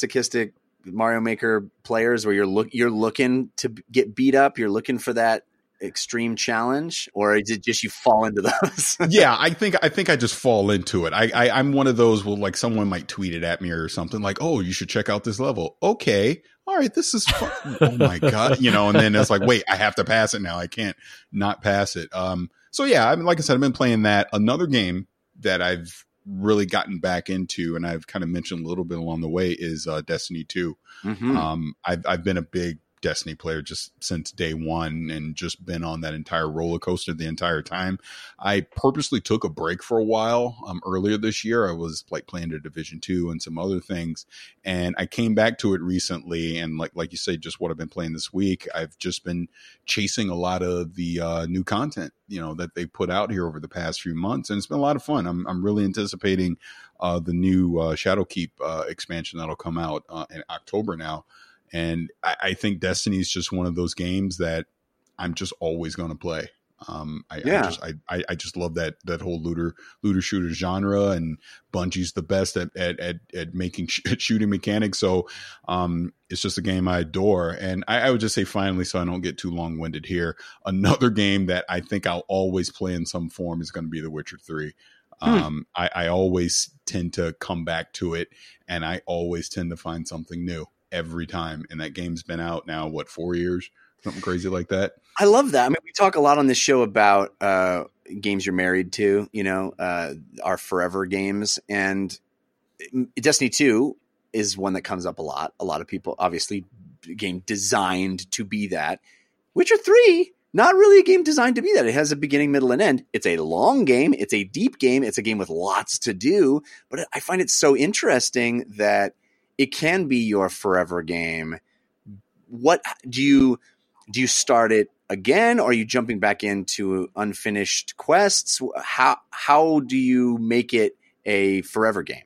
sadomasochistic Mario Maker players where you're look you're looking to get beat up? You're looking for that extreme challenge, or is it just you fall into those? Yeah, I think I think I just fall into it. I, I I'm one of those where like someone might tweet it at me or something like, "Oh, you should check out this level." Okay, all right, this is fun. Oh my god, you know, and then it's like, wait, I have to pass it now. I can't not pass it. Um, so yeah, I mean, like I said, I've been playing that. Another game that I've really gotten back into, and I've kind of mentioned a little bit along the way, is uh, Destiny two. Mm-hmm. Um, I've I've been a big Destiny player just since day one, and just been on that entire roller coaster the entire time. I purposely took a break for a while. Um, earlier this year, I was like playing the Division two and some other things, and I came back to it recently. And like like you say, just what I've been playing this week, I've just been chasing a lot of the uh, new content, you know, that they put out here over the past few months, and it's been a lot of fun. I'm I'm really anticipating uh, the new uh, Shadowkeep uh, expansion that'll come out uh, in October now. And I, I think Destiny is just one of those games that I'm just always going to play. Um, I, Yeah. I just I, I I just love that that whole looter looter shooter genre, and Bungie's the best at at at, at making sh- shooting mechanics. So um, it's just a game I adore. And I, I would just say finally, so I don't get too long winded here, another game that I think I'll always play in some form is going to be The Witcher three. Um, I, I always tend to come back to it, and I always tend to find something new every time. And that game's been out now, what, four years? Something crazy like that. I love that. I mean, we talk a lot on this show about uh, games you're married to, you know, uh, our forever games. And Destiny two is one that comes up a lot. A lot of people, obviously, a game designed to be that. Witcher three, not really a game designed to be that. It has a beginning, middle, and end. It's a long game. It's a deep game. It's a game with lots to do. But I find it so interesting that it can be your forever game. What do you do? You start it again, or are you jumping back into unfinished quests? How how do you make it a forever game?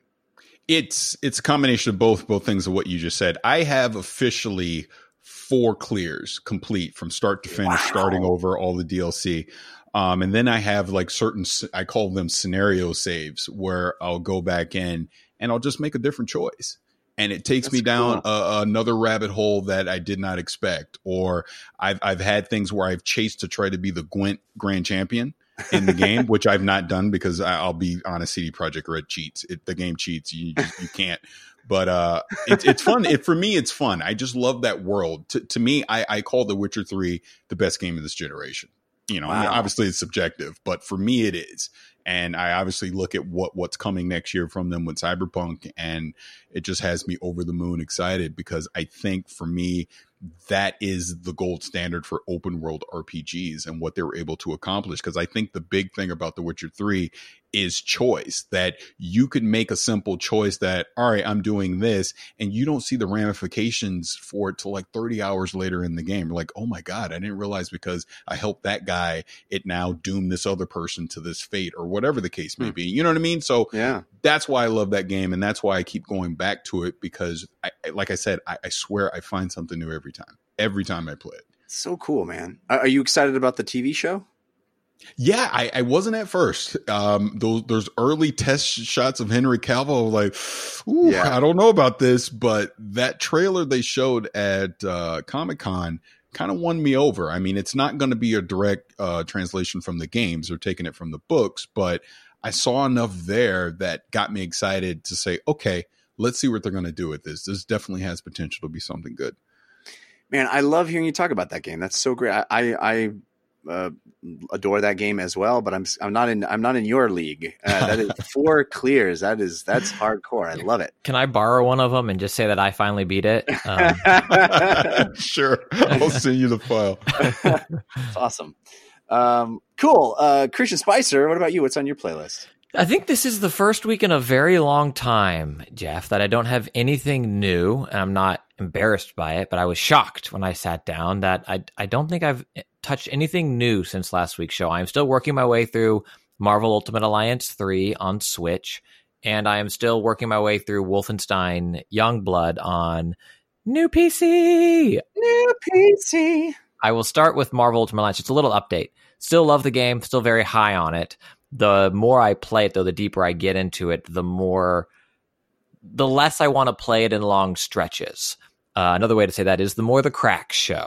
It's it's a combination of both both things of what you just said. I have officially four clears complete from start to finish, Wow. starting over all the D L C. Um, and then I have like certain, I call them scenario saves, where I'll go back in and I'll just make a different choice. And it takes That's me down cool. a, another rabbit hole that I did not expect. Or I've I've had things where I've chased to try to be the Gwent Grand Champion in the game, which I've not done because I, I'll be honest, C D Projekt Red cheats. It, the game cheats. You just, you can't. But uh, it, it's fun. It, for me, it's fun. I just love that world. To, to me, I, I call The Witcher three the best game of this generation. You know, I mean, Wow. obviously it's subjective, but for me, it is. And I obviously look at what what's coming next year from them with Cyberpunk, and it just has me over the moon excited, because I think for me, that is the gold standard for open world R P Gs and what they were able to accomplish. Because I think the big thing about The Witcher three is choice, that you could make a simple choice that, all right, I'm doing this, and you don't see the ramifications for it till like thirty hours later in the game. You're like, oh my God, I didn't realize because I helped that guy, it now doomed this other person to this fate, or whatever the case may Hmm. be. You know what I mean? So Yeah. that's why I love that game, and that's why I keep going back to it, because I, I- like I said, I, I swear I find something new every time. Every time I play it. So cool, man. Are are you excited about the T V show? Yeah, I, I wasn't at first. Um, those those early test shots of Henry Cavill, I was like, ooh, Yeah. I don't know about this, but that trailer they showed at uh, Comic-Con kind of won me over. I mean, it's not going to be a direct uh, translation from the games or taking it from the books, but I saw enough there that got me excited to say, okay, let's see what they're going to do with this. This definitely has potential to be something good. Man, I love hearing you talk about that game. That's so great. I I, I uh, adore that game as well, but I'm I'm not in I'm not in your league. Uh, that is four clears. That is that's hardcore. I love it. Can I borrow one of them and just say that I finally beat it? Um, Sure, I'll send you the file. It's awesome. Um, cool. Uh, Christian Spicer, what about you? What's on your playlist? I think this is the first week in a very long time, Jeff, that I don't have anything new, and I'm not embarrassed by it, but I was shocked when I sat down that I I don't think I've touched anything new since last week's show. I'm still working my way through Marvel Ultimate Alliance three on Switch, and I am still working my way through Wolfenstein Youngblood on new P C. New P C. I will start with Marvel Ultimate Alliance. It's a little update. Still love the game, still very high on it. The more I play it, though, the deeper I get into it, the more, the less I want to play it in long stretches. Uh, another way to say that is the more the cracks show.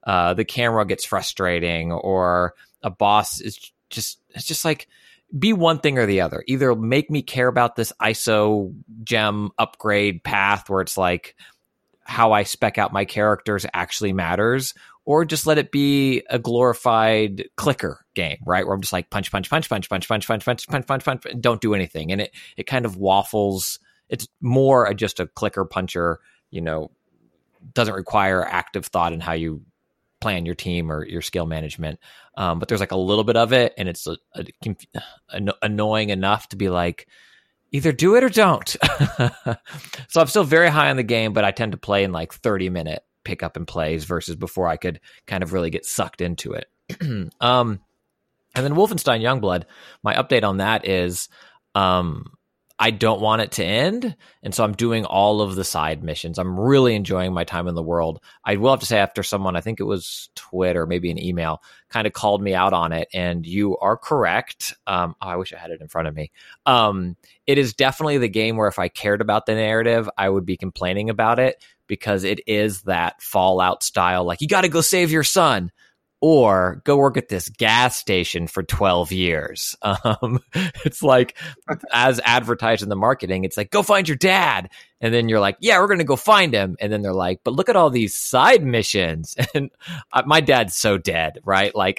uh, the camera gets frustrating, or a boss is just, it's just like, be one thing or the other. Either make me care about this I S O gem upgrade path where it's like how I spec out my characters actually matters, or just let it be a glorified clicker game, right? Where I'm just like punch, punch, punch, punch, punch, punch, punch, punch, punch, punch, punch, and don't do anything. And it, it kind of waffles. It's more a, just a clicker puncher, you know, doesn't require active thought in how you plan your team or your skill management. Um, but there's like a little bit of it, and it's a, a, a, annoying enough to be like, either do it or don't. So I'm still very high on the game, but I tend to play in like thirty minute pick up and plays versus before I could kind of really get sucked into it. um, and then Wolfenstein Youngblood, my update on that is, um, I don't want it to end, and so I'm doing all of the side missions. I'm really enjoying my time in the world. I will have to say, after someone, I think it was Twitter, maybe an email, kind of called me out on it, and you are correct. Um, oh, I wish I had it in front of me. Um, it is definitely the game where if I cared about the narrative, I would be complaining about it, because it is that Fallout style, like, you got to go save your son, or go work at this gas station for twelve years. Um, it's like, as advertised in the marketing, it's like, go find your dad. And then you're like, yeah, we're going to go find him. And then they're like, but look at all these side missions. And I, my dad's so dead, right? Like,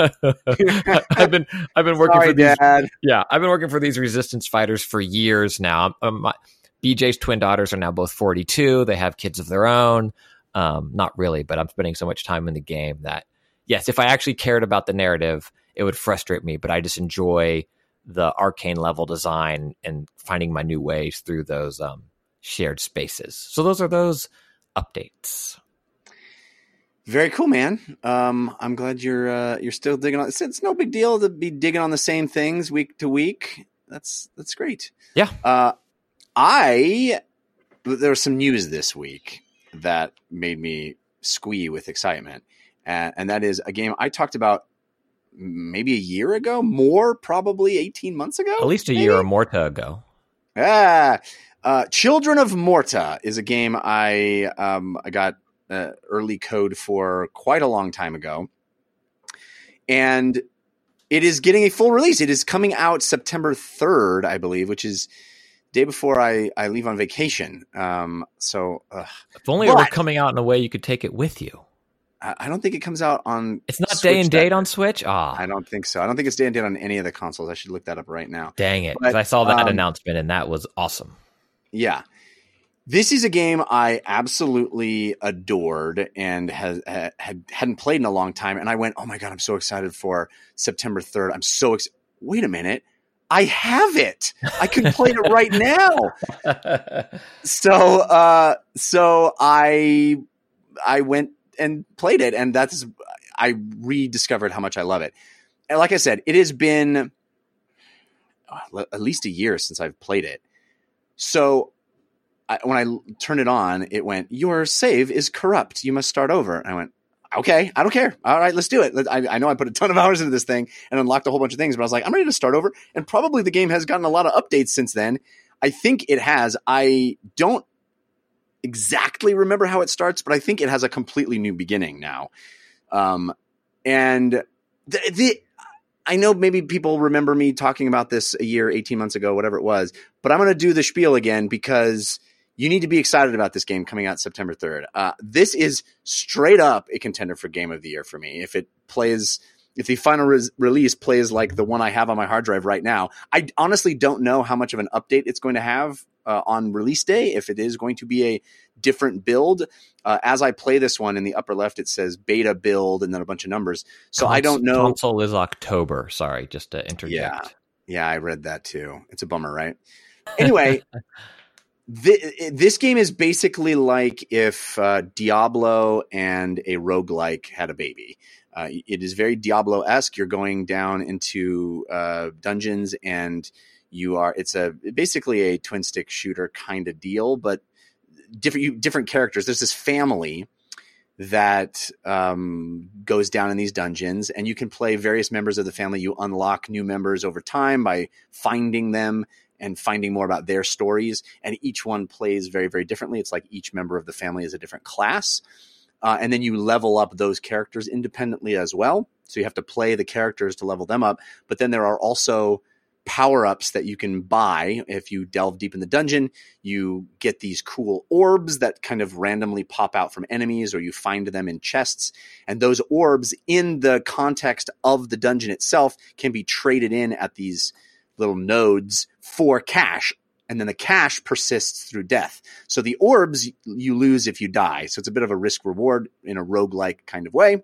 I've been, I've been working Sorry, for these, Dad. yeah, I've been working for these resistance fighters for years now. Um, my, B J's twin daughters are now both forty-two. They have kids of their own. Um, not really, but I'm spending so much time in the game that, yes, if I actually cared about the narrative, it would frustrate me, but I just enjoy the arcane level design and finding my new ways through those um, shared spaces. So those are those updates. Very cool, man. Um, I'm glad you're uh, you're still digging on. It's, it's no big deal to be digging on the same things week to week. That's that's great. Yeah. Uh, I there was some news this week that made me squee with excitement. Uh, and that is a game I talked about maybe a year ago, more probably eighteen months ago. At least a maybe? year or more to ago. Ah, uh, Children of Morta is a game I um, I got uh, early code for quite a long time ago. And it is getting a full release. It is coming out September third, I believe, which is day before I, I leave on vacation. Um, so uh, if only but, it were coming out in a way you could take it with you. I don't think it comes out on. It's not Switch day and date that, on Switch? Ah, I don't think so. I don't think it's day and date on any of the consoles. I should look that up right now. Dang it. But, I saw that um, announcement, and that was awesome. Yeah. This is a game I absolutely adored and has, had, hadn't played in a long time. And I went, oh my God, I'm so excited for September third. I'm so excited. Wait a minute. I have it. I can play it right now. So, uh, so I, I went and played it, and that's, I rediscovered how much I love it. And like I said, it has been uh, at least a year since I've played it. So I, when I turned it on, it went, your save is corrupt. You must start over. And I went, okay, I don't care. All right, let's do it. I, I know I put a ton of hours into this thing and unlocked a whole bunch of things, but I was like, I'm ready to start over. And probably the game has gotten a lot of updates since then. I think it has. I don't exactly remember how it starts, but I think it has a completely new beginning now. Um, and the, the, I know maybe people remember me talking about this a year, eighteen months ago, whatever it was, but I'm going to do the spiel again because you need to be excited about this game coming out September third. Uh, this is straight up a contender for Game of the Year for me. If it plays, if the final re- release plays like the one I have on my hard drive right now, I honestly don't know how much of an update it's going to have uh, on release day, if it is going to be a different build. Uh, as I play this one in the upper left, it says beta build and then a bunch of numbers. So Cons- I don't know. Console is October. Sorry, just to interject. Yeah. Yeah, I read that too. It's a bummer, right? Anyway, th- this game is basically like if uh, Diablo and a roguelike had a baby. Uh, it is very Diablo-esque. You're going down into uh, dungeons and you are, it's a basically a twin stick shooter kind of deal, but different, you, different characters. There's this family that um, goes down in these dungeons, and you can play various members of the family. You unlock new members over time by finding them and finding more about their stories. And each one plays very, very differently. It's like each member of the family is a different class. Uh, and then you level up those characters independently as well. So you have to play the characters to level them up. But then there are also power-ups that you can buy. If you delve deep in the dungeon, you get these cool orbs that kind of randomly pop out from enemies, or you find them in chests. And those orbs, in the context of the dungeon itself, can be traded in at these little nodes for cash. And then the cash persists through death. So the orbs you lose if you die. So it's a bit of a risk reward in a roguelike kind of way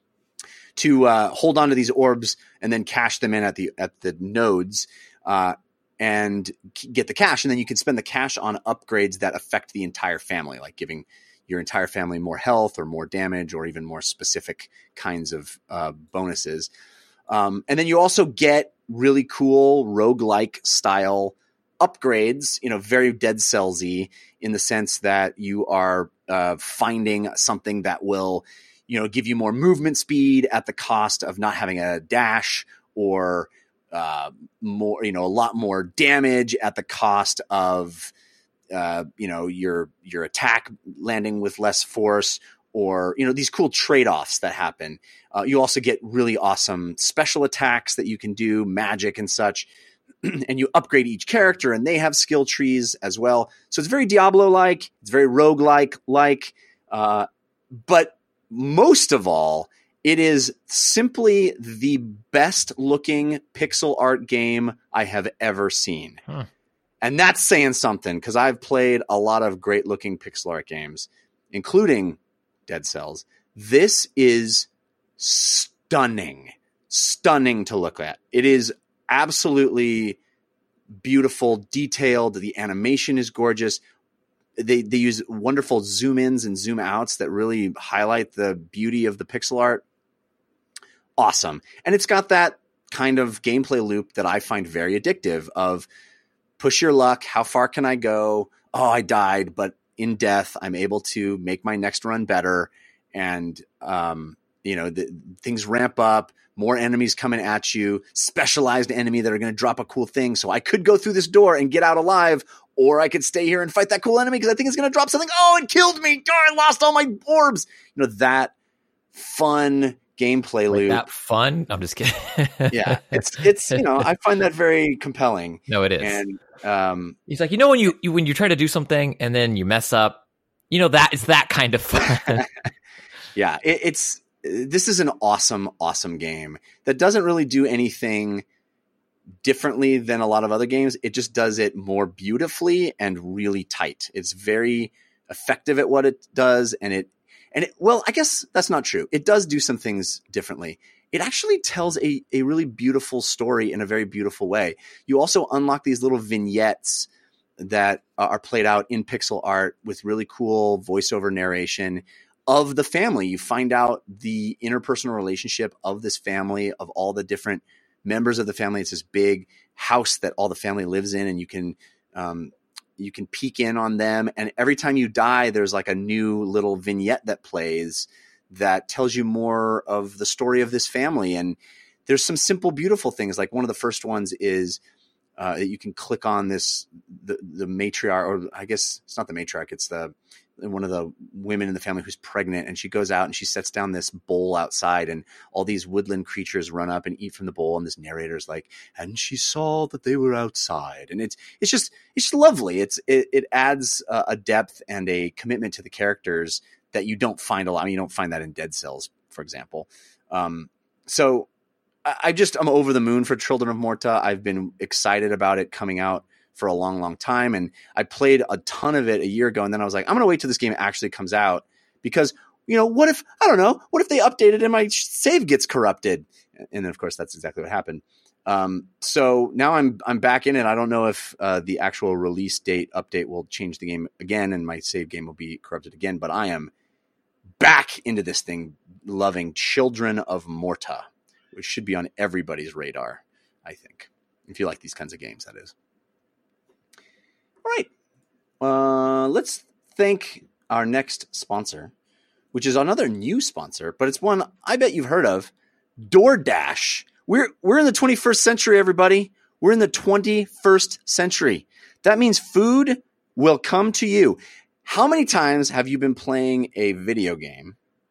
to uh, hold on to these orbs and then cash them in at the at the nodes uh, and get the cash. And then you can spend the cash on upgrades that affect the entire family, like giving your entire family more health or more damage or even more specific kinds of uh, bonuses. Um, and then you also get really cool roguelike style upgrades, you know, very Dead Cells-y in the sense that you are uh, finding something that will, you know, give you more movement speed at the cost of not having a dash, or uh, more, you know, a lot more damage at the cost of, uh, you know, your your attack landing with less force, or, you know, these cool trade-offs that happen. Uh, you also get really awesome special attacks that you can do, magic and such. And you upgrade each character, and they have skill trees as well. So it's very Diablo-like. It's very roguelike like. Uh, but most of all, it is simply the best-looking pixel art game I have ever seen. Huh. And that's saying something, because I've played a lot of great-looking pixel art games, including Dead Cells. This is stunning. Stunning to look at. It is absolutely beautiful, detailed. The animation is gorgeous. They they use wonderful zoom ins and zoom outs that really highlight the beauty of the pixel art. Awesome. And it's got that kind of gameplay loop that I find very addictive of push your luck. How far can I go? Oh, I died, but in death, I'm able to make my next run better. And, um, you know, the, things ramp up. More enemies coming at you, specialized enemy that are going to drop a cool thing. So I could go through this door and get out alive, or I could stay here and fight that cool enemy because I think it's going to drop something. Oh, it killed me. Oh, I lost all my orbs. You know, that fun gameplay Wait, loop. that fun? I'm just kidding. Yeah, it's, it's, you know, I find that very compelling. No, it is. And um, he's like, you know, when you, you, when you try to do something and then you mess up, you know, that it's that kind of fun. Yeah, it, it's, this is an awesome, awesome game that doesn't really do anything differently than a lot of other games. It just does it more beautifully and really tight. It's very effective at what it does. And it, and it, well, I guess that's not true. It does do some things differently. It actually tells a, a really beautiful story in a very beautiful way. You also unlock these little vignettes that are played out in pixel art with really cool voiceover narration of the family. You find out the interpersonal relationship of this family, of all the different members of the family. It's this big house that all the family lives in, and you can um, you can peek in on them. And every time you die, there's like a new little vignette that plays that tells you more of the story of this family. And there's some simple, beautiful things. Like one of the first ones is uh, you can click on this the, the matriarch, or I guess it's not the matriarch, it's the one of the women in the family who's pregnant, and she goes out and she sets down this bowl outside, and all these woodland creatures run up and eat from the bowl. And this narrator's like, and she saw that they were outside. And it's, it's just, it's just lovely. It's, it, it adds a, a depth and a commitment to the characters that you don't find a lot. I mean, you don't find that in Dead Cells, for example. Um, so I, I just, I'm over the moon for Children of Morta. I've been excited about it coming out for a long, long time. And I played a ton of it a year ago. And then I was like, I'm going to wait till this game actually comes out, because, you know, what if, I don't know, what if they update it and my save gets corrupted? And then of course that's exactly what happened. Um, so now I'm, I'm back in it. I don't know if uh, the actual release date update will change the game again and my save game will be corrupted again, but I am back into this thing, loving Children of Morta, which should be on everybody's radar, I think, if you like these kinds of games, that is. All right, uh, let's thank our next sponsor, which is another new sponsor, but it's one I bet you've heard of, DoorDash. We're we're in the twenty-first century, everybody. We're in the twenty-first century. That means food will come to you. How many times have you been playing a video game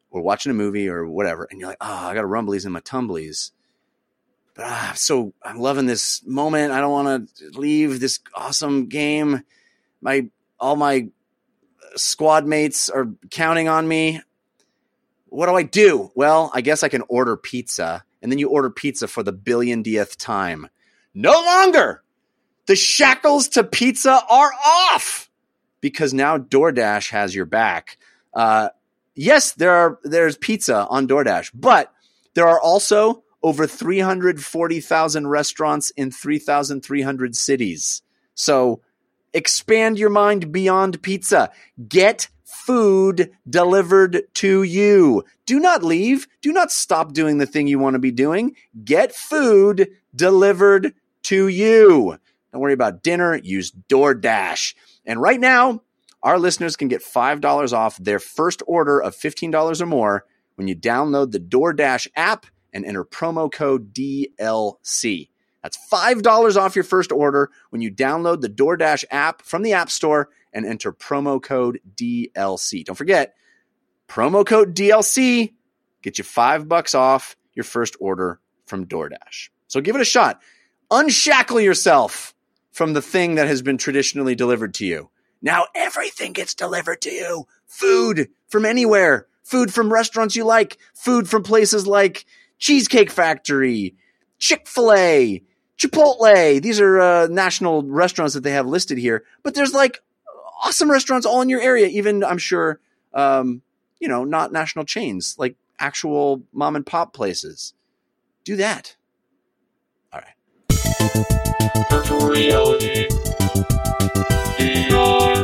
or watching a movie or whatever, and you're like, oh, I got a rumblies in my tumblies. But ah, so I'm loving this moment. I don't want to leave this awesome game. My all my squad mates are counting on me. What do I do? Well, I guess I can order pizza. And then you order pizza for the billionth time. No longer. The shackles to pizza are off because now DoorDash has your back. Uh, yes, there are there's pizza on DoorDash, but there are also over three hundred forty thousand restaurants in three thousand three hundred cities. So expand your mind beyond pizza. Get food delivered to you. Do not leave. Do not stop doing the thing you want to be doing. Get food delivered to you. Don't worry about dinner. Use DoorDash. And right now, our listeners can get five dollars off their first order of fifteen dollars or more when you download the DoorDash app and enter promo code D L C. That's five dollars off your first order when you download the DoorDash app from the App Store and enter promo code D L C. Don't forget, promo code D L C, get you five bucks off your first order from DoorDash. So give it a shot. Unshackle yourself from the thing that has been traditionally delivered to you. Now everything gets delivered to you. Food from anywhere. Food from restaurants you like. Food from places like Cheesecake Factory, Chick-fil-A, Chipotle. These are uh, national restaurants that they have listed here. But there's like awesome restaurants all in your area. Even, I'm sure, um, you know, not national chains, like actual mom and pop places. Do that. All right. Virtual reality. V R.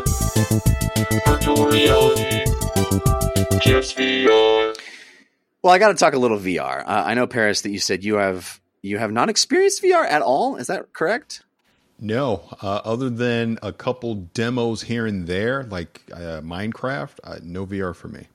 Virtual reality. Just V R. Well, I got to talk a little V R. Uh, I know, Paris, that you said you have you have not experienced V R at all. Is that correct? No, uh, other than a couple demos here and there, like uh, Minecraft, uh, no V R for me.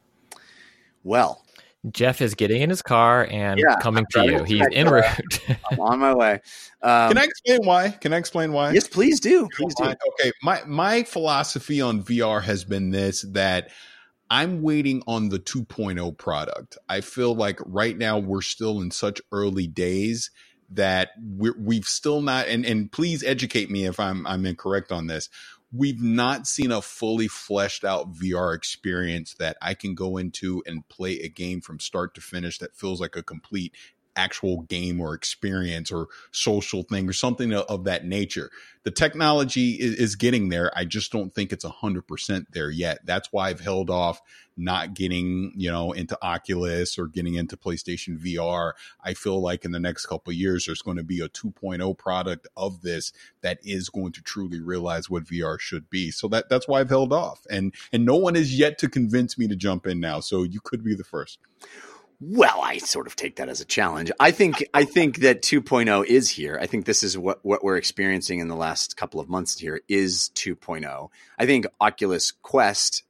Well, Jeff is getting in his car and Yeah, coming I'm to you. driving He's to my en car. route. I'm on my way. Um, Can I explain why? Can I explain why? yes, please do. Please do. Okay, my my philosophy on V R has been this: that I'm waiting on the two point oh product. I feel like right now we're still in such early days that we're, we've still not, and, and please educate me if I'm I'm incorrect on this. We've not seen a fully fleshed out V R experience that I can go into and play a game from start to finish that feels like a complete actual game or experience or social thing or something of, of that nature. The technology is, is getting there. I just don't think it's one hundred percent there yet. That's why I've held off not getting, you know, into Oculus or getting into PlayStation V R. I feel like in the next couple of years, there's going to be a two point oh product of this that is going to truly realize what V R should be. So that that's why I've held off. And and no one is yet to convince me to jump in now. So you could be the first. Well, I sort of take that as a challenge. I think I think that two point oh is here. I think this is what, what we're experiencing in the last couple of months here is two point oh. I think Oculus Quest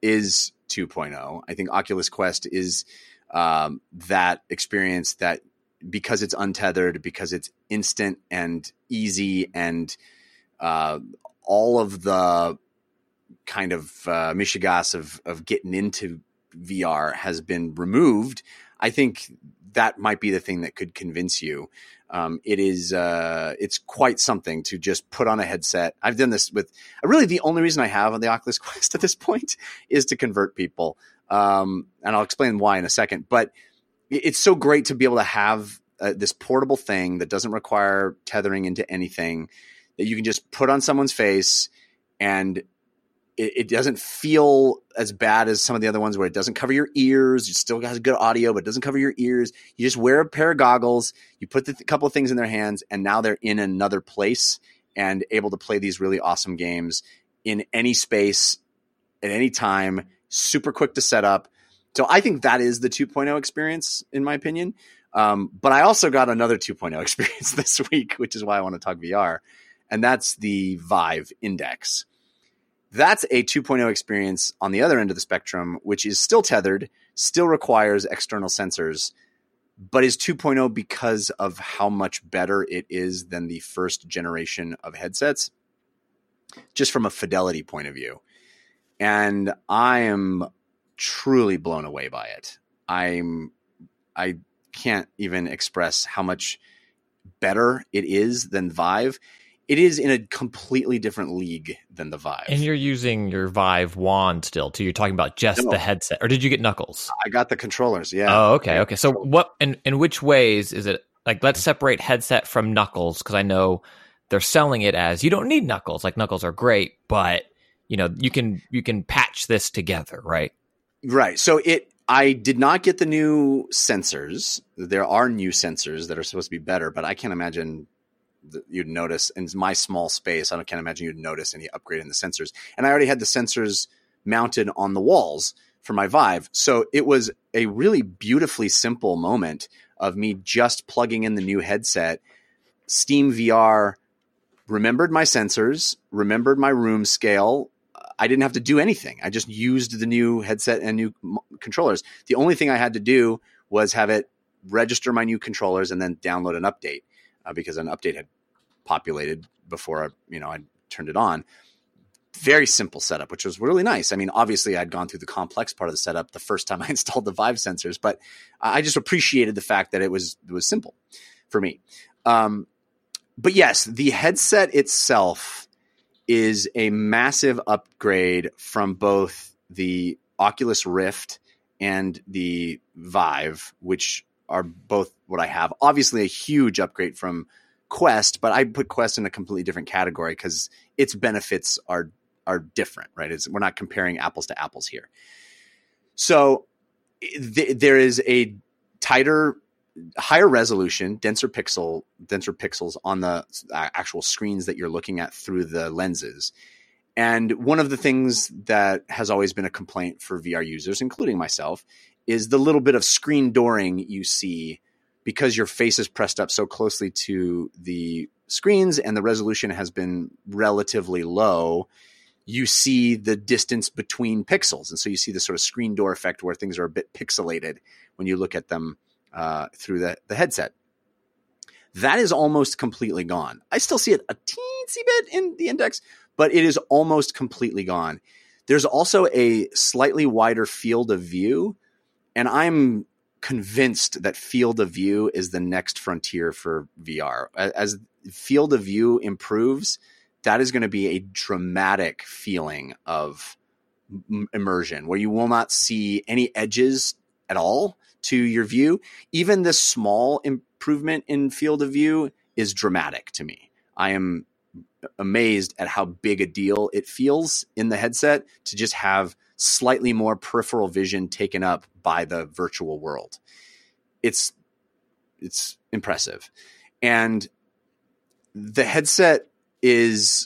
is two point oh. I think Oculus Quest is um, that experience that because it's untethered, because it's instant and easy and uh, all of the kind of uh, mishigas of, of getting into V R has been removed. I think that might be the thing that could convince you. Um, it is, uh, it's quite something to just put on a headset. I've done this with really the only reason I have on the Oculus Quest at this point is to convert people. Um, and I'll explain why in a second, but it's so great to be able to have uh, this portable thing that doesn't require tethering into anything that you can just put on someone's face and It, it doesn't feel as bad as some of the other ones where it doesn't cover your ears. It still has good audio, but it doesn't cover your ears. You just wear a pair of goggles. You put the th- couple of things in their hands, and now they're in another place and able to play these really awesome games in any space at any time. Super quick to set up. So I think that is the two point oh experience, in my opinion. Um, but I also got another two point oh experience this week, which is why I want to talk V R, and that's the Vive Index. That's a two point oh experience on the other end of the spectrum, which is still tethered, still requires external sensors, but is two point oh because of how much better it is than the first generation of headsets, just from a fidelity point of view. And I am truly blown away by it. I'm I can't even express how much better it is than Vive. It is in a completely different league than the Vive. And you're using your Vive wand still, too. You're talking about just No. the headset. Or did you get Knuckles? I got the controllers, yeah. Oh, okay, okay. So what in, in which ways is it, like, let's separate headset from Knuckles, because I know they're selling it as you don't need Knuckles. Like, Knuckles are great, but, you know, you can you can patch this together, right? Right. So it I did not get the new sensors. There are new sensors that are supposed to be better, but I can't imagine that you'd notice in my small space. I can't imagine you'd notice any upgrade in the sensors. And I already had the sensors mounted on the walls for my Vive. So it was a really beautifully simple moment of me just plugging in the new headset. Steam V R remembered my sensors, remembered my room scale. I didn't have to do anything. I just used the new headset and new m- controllers. The only thing I had to do was have it register my new controllers and then download an update uh, because an update had populated before I, you know, I turned it on. Very simple setup, which was really nice. I mean, obviously I'd gone through the complex part of the setup the first time I installed the Vive sensors, but I just appreciated the fact that it was, it was simple for me. Um, but yes, the headset itself is a massive upgrade from both the Oculus Rift and the Vive, which are both what I have. Obviously a huge upgrade from Quest, but I put Quest in a completely different category because its benefits are are different, right? It's, we're not comparing apples to apples here. So th- there is a tighter, higher resolution, denser pixel, denser pixels on the actual screens that you're looking at through the lenses. And one of the things that has always been a complaint for V R users, including myself, is the little bit of screen dooring you see because your face is pressed up so closely to the screens and the resolution has been relatively low. You see the distance between pixels. And so you see the sort of screen door effect where things are a bit pixelated when you look at them uh, through the, the headset. That is almost completely gone. I still see it a teensy bit in the index, but it is almost completely gone. There's also a slightly wider field of view, and I'm convinced that field of view is the next frontier for V R. As field of view improves, that is going to be a dramatic feeling of m- immersion where you will not see any edges at all to your view. Even this small improvement in field of view is dramatic to me. I am amazed at how big a deal it feels in the headset to just have slightly more peripheral vision taken up by the virtual world. It's, it's impressive. And the headset is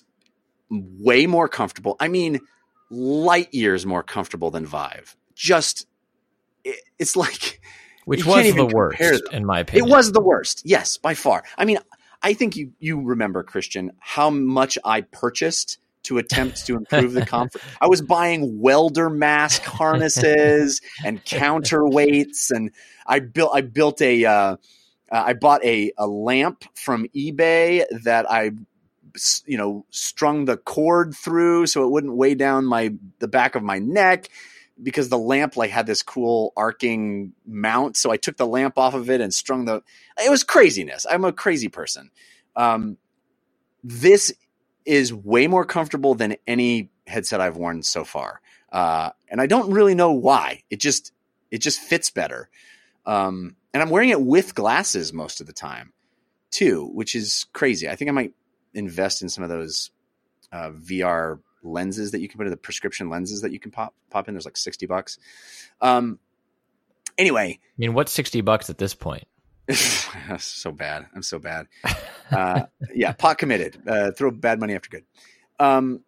way more comfortable. I mean, light years more comfortable than Vive. Just, it, it's like, which you was can't the even worst, compare them. in my opinion. It was the worst. Yes, by far. I mean, I think you, you remember, Christian, how much I purchased to attempt to improve the comfort. I was buying welder mask harnesses and counterweights, and I built I built a uh, I bought a a lamp from eBay that I you know strung the cord through so it wouldn't weigh down my the back of my neck, because the lamp like had this cool arcing mount. So I took the lamp off of it and strung the. It was craziness. I'm a crazy person. Um, this is way more comfortable than any headset I've worn so far. Uh, and I don't really know why. It just, it just fits better. Um, and I'm wearing it with glasses most of the time too, which is crazy. I think I might invest in some of those uh, V R lenses that you can put in, the prescription lenses that you can pop, pop in. There's like sixty bucks. Um, anyway. I mean, what's sixty bucks at this point? So bad. I'm so bad. Uh, yeah. Pot committed. Uh, throw bad money after good. Um,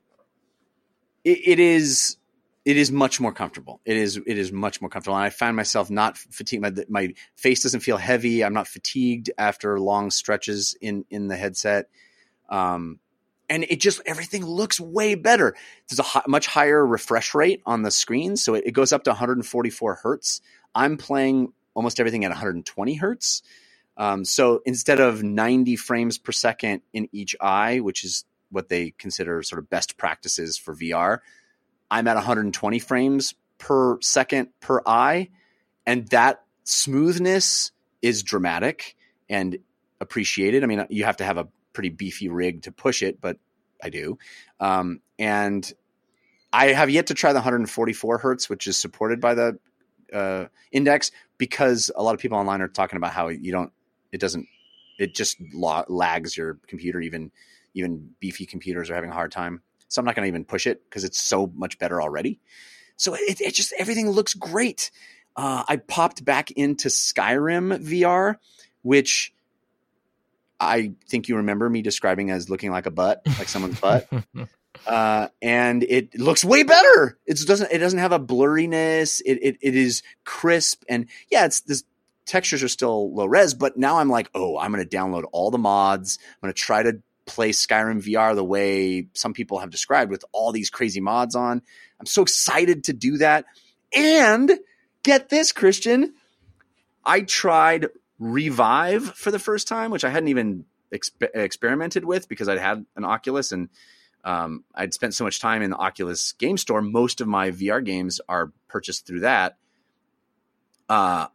it, it is, it is much more comfortable. It is, it is much more comfortable. And I find myself not fatigued. My, my face doesn't feel heavy. I'm not fatigued after long stretches in, in the headset. Um, and it just, everything looks way better. There's a hi- much higher refresh rate on the screen. So it, it goes up to one forty-four hertz. I'm playing almost everything at one hundred twenty hertz. Um, so instead of ninety frames per second in each eye, which is what they consider sort of best practices for V R, I'm at one hundred twenty frames per second per eye. and that smoothness is dramatic and appreciated. I mean, you have to have a pretty beefy rig to push it, but I do. Um, and I have yet to try the one forty-four hertz, which is supported by the uh, Index, because a lot of people online are talking about how you don't, it doesn't, it just la- lags your computer. Even, even beefy computers are having a hard time. So I'm not going to even push it because it's so much better already. So it, it just, everything looks great. Uh, I popped back into Skyrim V R, which I think you remember me describing as looking like a butt, like someone's butt. Uh, and it looks way better. It doesn't, it doesn't have a blurriness. It, it, it is crisp, and yeah, it's this textures are still low res, but now I'm like, oh, I'm going to download all the mods. I'm going to try to play Skyrim V R the way some people have described, with all these crazy mods on. I'm so excited to do that. And get this, Christian, I tried Revive for the first time, which I hadn't even exp- experimented with because I'd had an Oculus, and um, I'd spent so much time in the Oculus game store. Most of my V R games are purchased through that. Uh,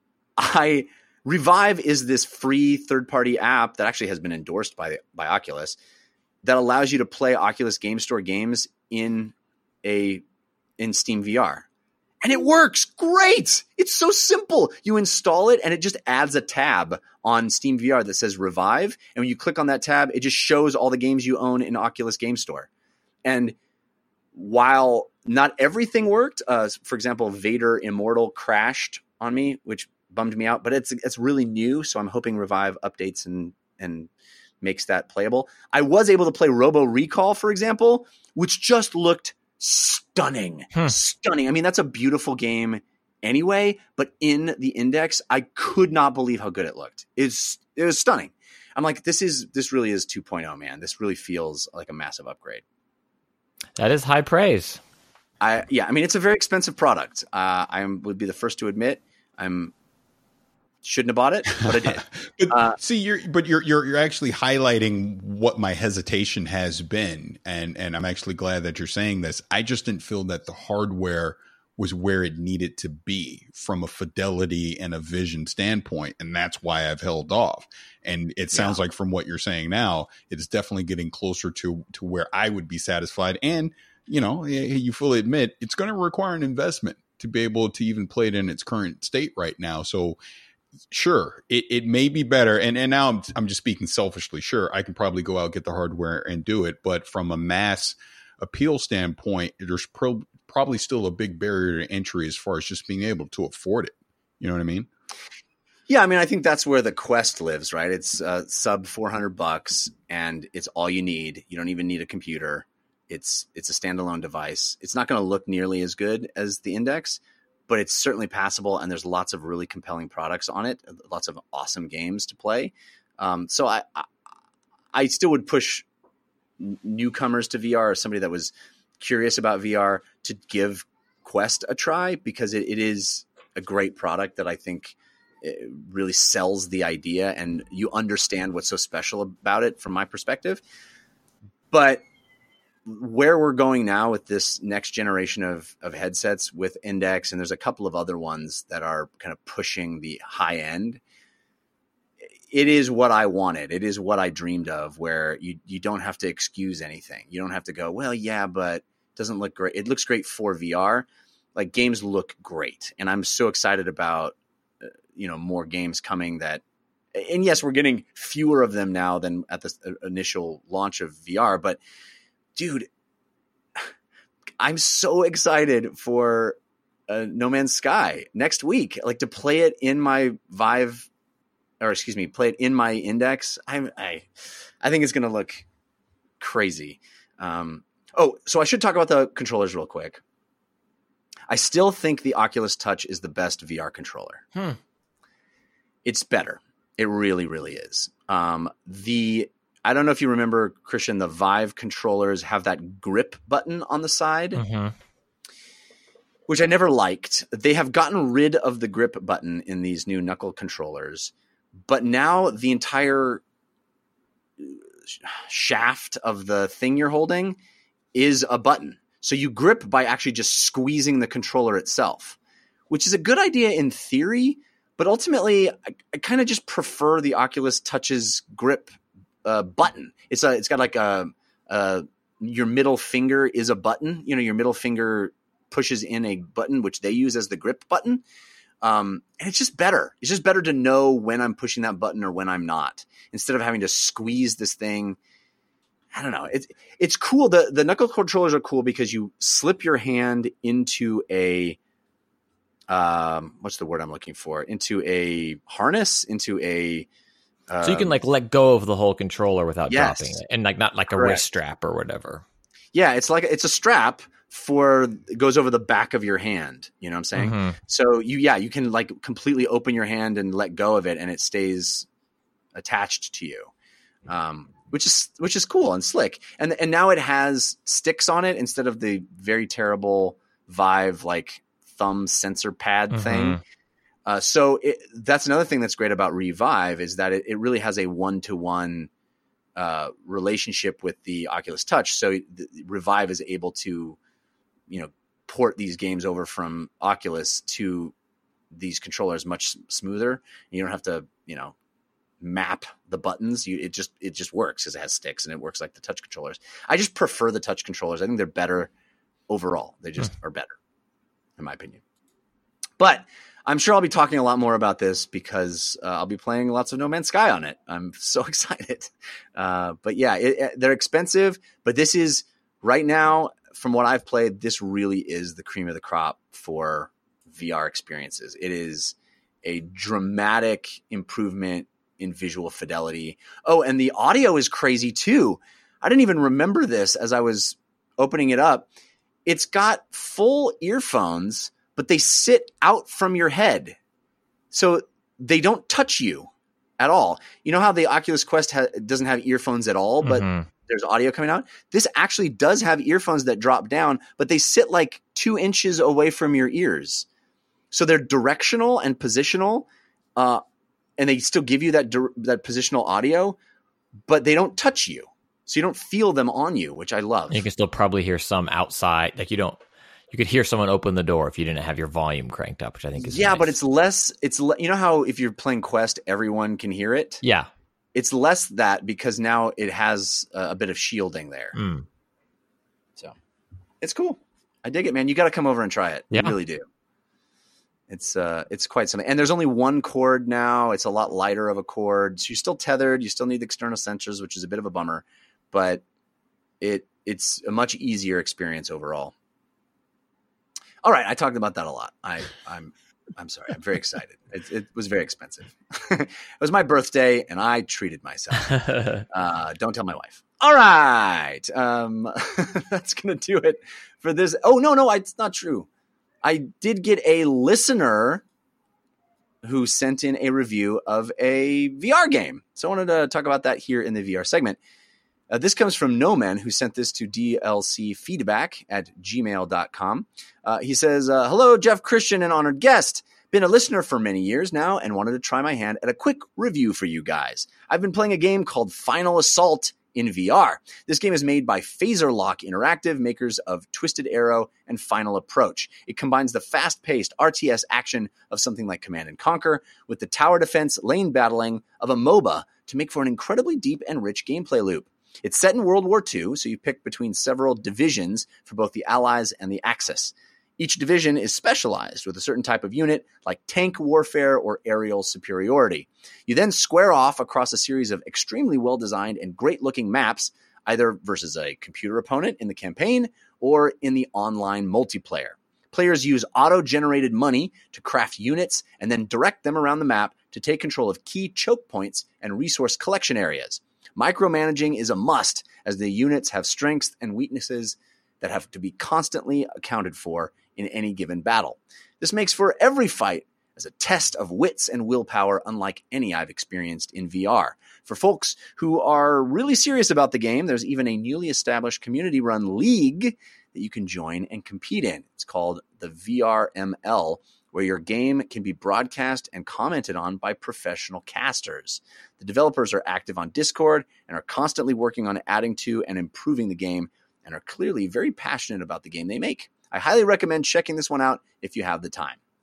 I Revive is this free third-party app that actually has been endorsed by by Oculus that allows you to play Oculus Game Store games in a in Steam V R. And it works great. It's so simple. You install it and it just adds a tab on Steam V R that says Revive. And when you click on that tab, it just shows all the games you own in Oculus Game Store. And while not everything worked, uh, for example, Vader Immortal crashed on me, which bummed me out, but it's it's really new. So I'm hoping Revive updates and, and makes that playable. I was able to play Robo Recall, for example, which just looked stunning, hmm. stunning. I mean, that's a beautiful game anyway, but in the Index, I could not believe how good it looked. It's, it was stunning. I'm like, this is, this really is two point oh, man. This really feels like a massive upgrade. That is high praise. I, yeah, I mean, it's a very expensive product. Uh, I would be the first to admit I'm shouldn't have bought it, but I did. but, uh, see, you're but you're you're you're actually highlighting what my hesitation has been, and and I'm actually glad that you're saying this. I just didn't feel that the hardware was where it needed to be from a fidelity and a vision standpoint, and that's why I've held off. And it sounds yeah. like from what you're saying now, it is definitely getting closer to to where I would be satisfied. And you know, you fully admit it's going to require an investment to be able to even play it in its current state right now. So. Sure, it, it may be better. And and now I'm, I'm just speaking selfishly. Sure, I can probably go out, get the hardware and do it. But from a mass appeal standpoint, there's pro- probably still a big barrier to entry as far as just being able to afford it. You know what I mean? Yeah, I mean, I think that's where the Quest lives, right? It's uh, sub four hundred bucks, and it's all you need. You don't even need a computer. It's it's a standalone device. It's not going to look nearly as good as the Index, but it's certainly passable, and there's lots of really compelling products on it, lots of awesome games to play. Um, so I, I I still would push newcomers to V R, or somebody that was curious about V R, to give Quest a try, because it, it is a great product that I think it really sells the idea, and you understand what's so special about it from my perspective. But where we're going now with this next generation of, of headsets with Index, and there's a couple of other ones that are kind of pushing the high end. It is what I wanted. It is what I dreamed of, where you, you don't have to excuse anything. You don't have to go, well, yeah, but it doesn't look great. It looks great for V R. Like, games look great. And I'm so excited about, uh, you know, more games coming that, and yes, we're getting fewer of them now than at the initial launch of V R, but dude, I'm so excited for uh, No Man's Sky next week. Like, to play it in my Vive, or excuse me, play it in my Index. I'm, I, I think it's going to look crazy. Um, oh, so I should talk about the controllers real quick. I still think the Oculus Touch is the best V R controller. Hmm. It's better. It really, really is. Um, the I don't know if you remember, Christian, the Vive controllers have that grip button on the side, mm-hmm. which I never liked. They have gotten rid of the grip button in these new knuckle controllers, but now the entire shaft of the thing you're holding is a button. So you grip by actually just squeezing the controller itself, which is a good idea in theory, but ultimately I, I kind of just prefer the Oculus Touch's grip uh, button. It's a, it's got like a, a, your middle finger is a button. You know, your middle finger pushes in a button, which they use as the grip button. Um, and it's just better. It's just better to know when I'm pushing that button or when I'm not, instead of having to squeeze this thing. I don't know. It's, it's cool. The, the knuckle controllers are cool because you slip your hand into a, um, what's the word I'm looking for? Into a harness, into a, um, so you can like let go of the whole controller without yes. dropping it, and like not like a Correct. wrist strap or whatever. Yeah. It's like, it's a strap for, it goes over the back of your hand. You know what I'm saying? Mm-hmm. So you, yeah, you can like completely open your hand and let go of it, and it stays attached to you. Um, which is, which is cool and slick. And, and now it has sticks on it instead of the very terrible Vive, like thumb sensor pad Mm-hmm. thing. Uh, so it, that's another thing that's great about Revive, is that it, it really has a one-to-one uh, relationship with the Oculus Touch. So the, Revive is able to, you know, port these games over from Oculus to these controllers much smoother. You don't have to, you know, map the buttons. You, it just, it just works because it has sticks and it works like the touch controllers. I just prefer the touch controllers. I think they're better overall. They just are better, in my opinion. But I'm sure I'll be talking a lot more about this because uh, I'll be playing lots of No Man's Sky on it. I'm so excited. Uh, but yeah, it, it, they're expensive, but this is right now, from what I've played, this really is the cream of the crop for V R experiences. It is a dramatic improvement in visual fidelity. Oh, and the audio is crazy too. I didn't even remember this as I was opening it up. It's got full earphones, but they sit out from your head. So they don't touch you at all. You know how the Oculus Quest ha- doesn't have earphones at all, but Mm-hmm. there's audio coming out? This actually does have earphones that drop down, but they sit like two inches away from your ears. So they're directional and positional, uh, and they still give you that dir- that positional audio, but they don't touch you. So you don't feel them on you, which I love. You can still probably hear some outside. Like you don't, you could hear someone open the door if you didn't have your volume cranked up, which I think is yeah, nice. but it's less. It's le- you know how if you're playing Quest, everyone can hear it. yeah. It's less that because now it has a, a bit of shielding there. Mm. So it's cool. I dig it, man. You got to come over and try it. Yeah. You really do. It's uh, it's quite something. And there's only one cord now. It's a lot lighter of a cord. So you're still tethered. You still need external sensors, which is a bit of a bummer, but it it's a much easier experience overall. All right, I talked about that a lot. I I'm I'm sorry. I'm very excited. It, it was very expensive. It was my birthday, and I treated myself. Uh, don't tell my wife. All right, um, that's gonna do it for this. Oh no, no, it's not true. I did get a listener who sent in a review of a V R game. So I wanted to talk about that here in the V R segment. Uh, this comes from Noman, who sent this to D L C feedback at gmail dot com. Uh, he says, uh, hello, Jeff Christian, an honored guest. Been a listener for many years now and wanted to try my hand at a quick review for you guys. I've been playing a game called Final Assault in V R. This game is made by Phaser Lock Interactive, makers of Twisted Arrow and Final Approach. It combines the fast-paced R T S action of something like Command and Conquer with the tower defense lane battling of a MOBA to make for an incredibly deep and rich gameplay loop. It's set in World War Two, so you pick between several divisions for both the Allies and the Axis. Each division is specialized with a certain type of unit, like tank warfare or aerial superiority. You then square off across a series of extremely well-designed and great-looking maps, either versus a computer opponent in the campaign or in the online multiplayer. Players use auto-generated money to craft units and then direct them around the map to take control of key choke points and resource collection areas. Micromanaging is a must, as the units have strengths and weaknesses that have to be constantly accounted for in any given battle. This makes for every fight as a test of wits and willpower unlike any I've experienced in V R. For folks who are really serious about the game, there's even a newly established community-run league that you can join and compete in. It's called the V R M L, where your game can be broadcast and commented on by professional casters. The developers are active on Discord and are constantly working on adding to and improving the game, and are clearly very passionate about the game they make. I highly recommend checking this one out if you have the time.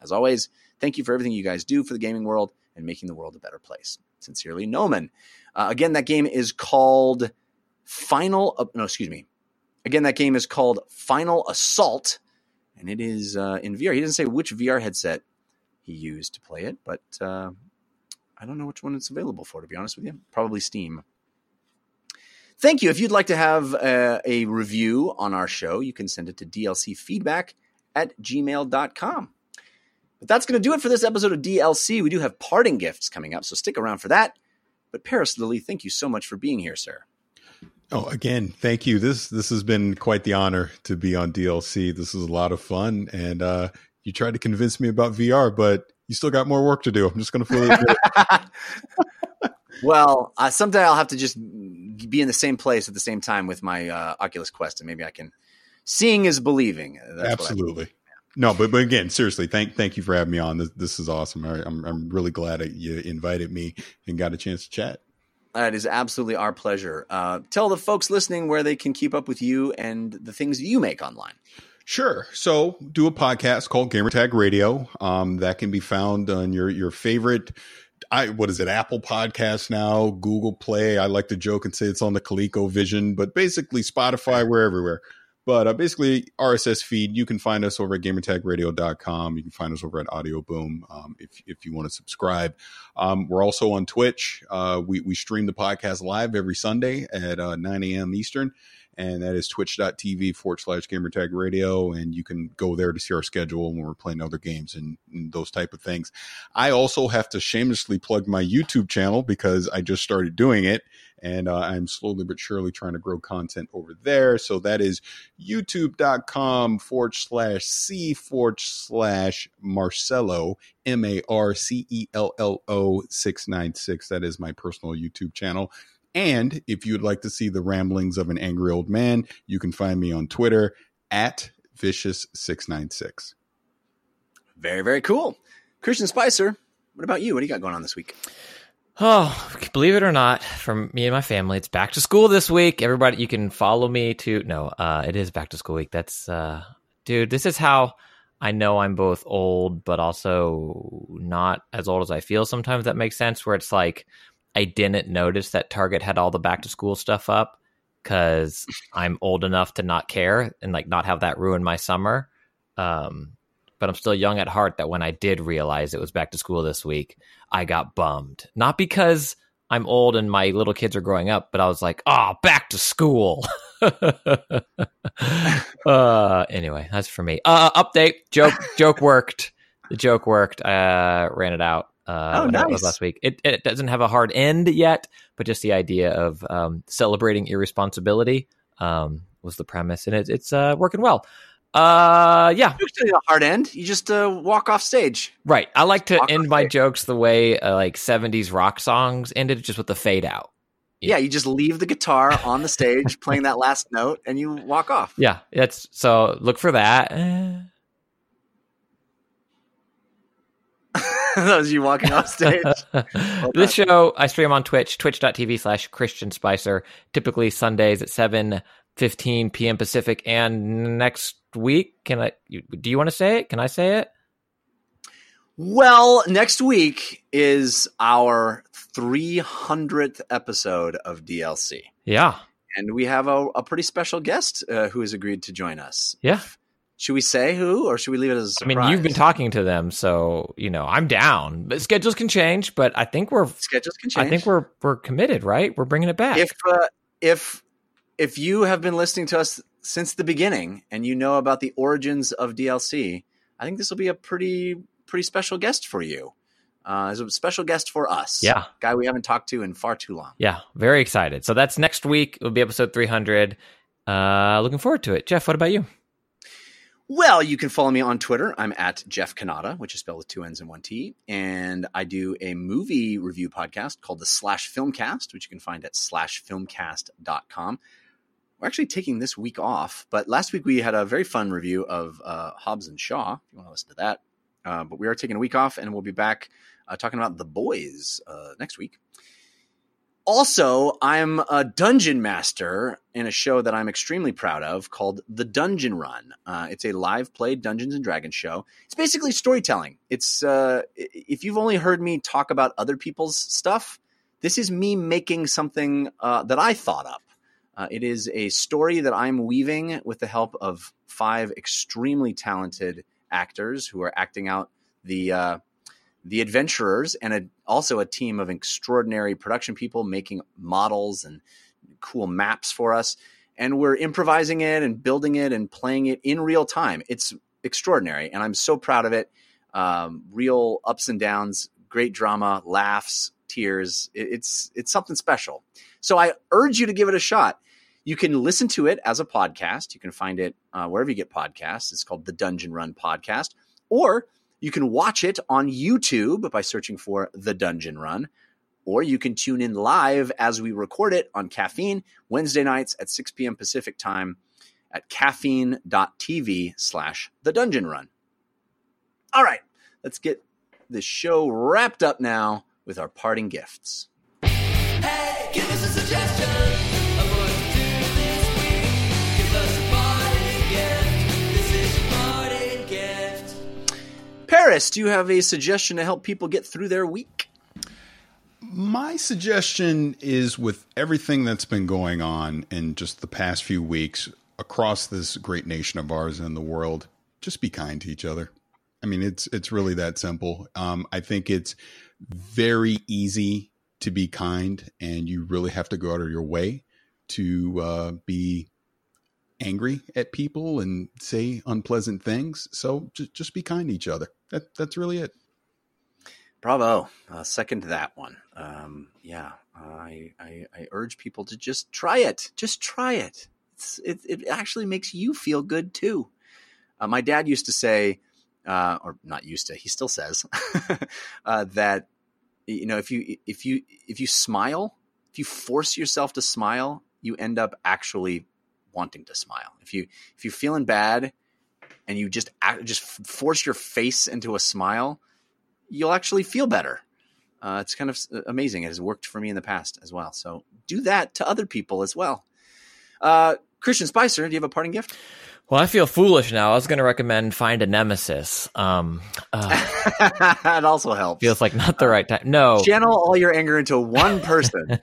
As always, thank you for everything you guys do for the gaming world and making the world a better place. Sincerely, Noman. Uh, again, that game is called Final. Uh, no, excuse me. Again, that game is called Final Assault, and it is uh, in V R. He doesn't say which V R headset he used to play it, but uh, I don't know which one it's available for, to be honest with you. Probably Steam. Thank you. If you'd like to have uh, a review on our show, you can send it to d l c feedback at gmail dot com. But that's going to do it for this episode of D L C. We do have parting gifts coming up, so stick around for that. But Paris Lilly, thank you so much for being here, sir. Oh, again, thank you. This this has been quite the honor to be on D L C. This is a lot of fun, and uh, you tried to convince me about V R, but you still got more work to do. I'm just going to fully admit it. Well, uh, someday I'll have to just be in the same place at the same time with my uh, Oculus Quest, and maybe I can. Seeing is believing. That's Absolutely. No, but but again, seriously, thank thank you for having me on. This this is awesome. I, I'm I'm really glad that you invited me and got a chance to chat. It is absolutely our pleasure. Uh, tell the folks listening where they can keep up with you and the things you make online. Sure. So do a podcast called Gamertag Radio. Um, that can be found on your, your favorite, I, what is it? Apple Podcasts now, Google Play. I like to joke and say it's on the ColecoVision, but basically Spotify, we're everywhere. But uh, basically R S S feed, you can find us over at gamertag radio dot com. You can find us over at Audio Boom um, if if you want to subscribe. Um, we're also on Twitch. Uh, we, we stream the podcast live every Sunday at uh, nine a.m. Eastern. And that is twitch.tv forward slash gamertag radio. And you can go there to see our schedule when we're playing other games and, and those type of things. I also have to shamelessly plug my YouTube channel because I just started doing it. And uh, I'm slowly but surely trying to grow content over there. So that is youtube.com forward slash C forward slash Marcello, M A R C E L L O six nine six. That is my personal YouTube channel. And if you'd like to see the ramblings of an angry old man, you can find me on Twitter at vicious six nine six. Very, very cool. Christian Spicer, what about you? What do you got going on this week? Oh, believe it or not, from me and my family, it's back to school this week. Everybody, you can follow me to, no, uh, it is back to school week. That's, uh, dude, this is how I know I'm both old, but also not as old as I feel. Sometimes that makes sense, where it's like, I didn't notice that Target had all the back to school stuff up because I'm old enough to not care and like not have that ruin my summer. Um, but I'm still young at heart that when I did realize it was back to school this week, I got bummed. Not because I'm old and my little kids are growing up, but I was like, oh, back to school. uh, anyway, that's for me. Uh, update, joke, joke worked. The joke worked. Uh, ran it out. Uh, oh, nice. It was last week. It, it doesn't have a hard end yet, but just the idea of um, celebrating irresponsibility um, was the premise, and it, it's uh, working well. Uh, yeah, Usually a hard end. You just uh, walk off stage. Right. I like to Walk end off my stage. jokes the way uh, like seventies rock songs ended, just with the fade out. Yeah, you just leave the guitar on the stage playing that last note, and you walk off. Yeah, that's so. Look for that. Eh. That was you walking off stage. This show I stream on Twitch, twitch.tv slash Christian Spicer, typically Sundays at seven fifteen p.m. Pacific. And next week, can I, do you want to say it? Can I say it? Well, next week is our three hundredth episode of D L C. Yeah. And we have a, a pretty special guest uh, who has agreed to join us. Yeah. Should we say who, or should we leave it as a I surprise? mean, you've been talking to them, so, you know, I'm down. But schedules can change, but I think we're, Schedules can change. I think we're, we're committed, right? We're bringing it back. If, uh, if, if you have been listening to us since the beginning and you know about the origins of D L C, I think this will be a pretty, pretty special guest for you. Uh, as a special guest for us. Yeah. Guy we haven't talked to in far too long. Yeah, very excited. So that's next week. It'll be episode three hundred. Uh, looking forward to it. Jeff, what about you? Well, you can follow me on Twitter. I'm at Jeff Kanata, which is spelled with two N's and one T. And I do a movie review podcast called the Slash Filmcast, which you can find at slash filmcast dot com. We're actually taking this week off, but last week we had a very fun review of uh, Hobbs and Shaw, if you want to listen to that. Uh, but we are taking a week off, and we'll be back uh, talking about The Boys uh, next week. Also, I'm a dungeon master in a show that I'm extremely proud of called The Dungeon Run. Uh, it's a live play Dungeons and Dragons show. It's basically storytelling. It's uh, if you've only heard me talk about other people's stuff, this is me making something uh, that I thought up. Uh, it is a story that I'm weaving with the help of five extremely talented actors who are acting out the uh, the adventurers, and a, also a team of extraordinary production people making models and cool maps for us. And we're improvising it and building it and playing it in real time. It's extraordinary, and I'm so proud of it. Um, real ups and downs, great drama, laughs, tears. It, it's it's something special. So I urge you to give it a shot. You can listen to it as a podcast. You can find it uh, wherever you get podcasts. It's called The Dungeon Run Podcast. Or you can watch it on YouTube by searching for The Dungeon Run. Or you can tune in live as we record it on Caffeine Wednesday nights at six p.m. Pacific time at caffeine.tv slash The Dungeon Run. All right, let's get the show wrapped up now with our parting gifts. Hey, give us a suggestion of what to do this week. Give us a parting gift. This is your parting gift. Paris, do you have a suggestion to help people get through their week? My suggestion is, with everything that's been going on in just the past few weeks across this great nation of ours and the world, just be kind to each other. I mean, it's it's really that simple. Um, I think it's very easy to be kind, and you really have to go out of your way to uh, be angry at people and say unpleasant things. So just just be kind to each other. That that's really it. Bravo. Uh, second that one. Um, yeah, I, I I urge people to just try it. Just try it. It's, it, it actually makes you feel good too. Uh, my dad used to say, uh, or not used to, he still says, uh, that, you know, if you if you if you smile, if you force yourself to smile, you end up actually wanting to smile. If you if you're feeling bad and you just act, just force your face into a smile, you'll actually feel better. Uh, it's kind of amazing. It has worked for me in the past as well. So do that to other people as well. Uh, Christian Spicer, do you have a parting gift? Well, I feel foolish now. I was going to recommend Find a Nemesis. Um, uh, That also helps. feels like not the right time. No. Channel all your anger into one person.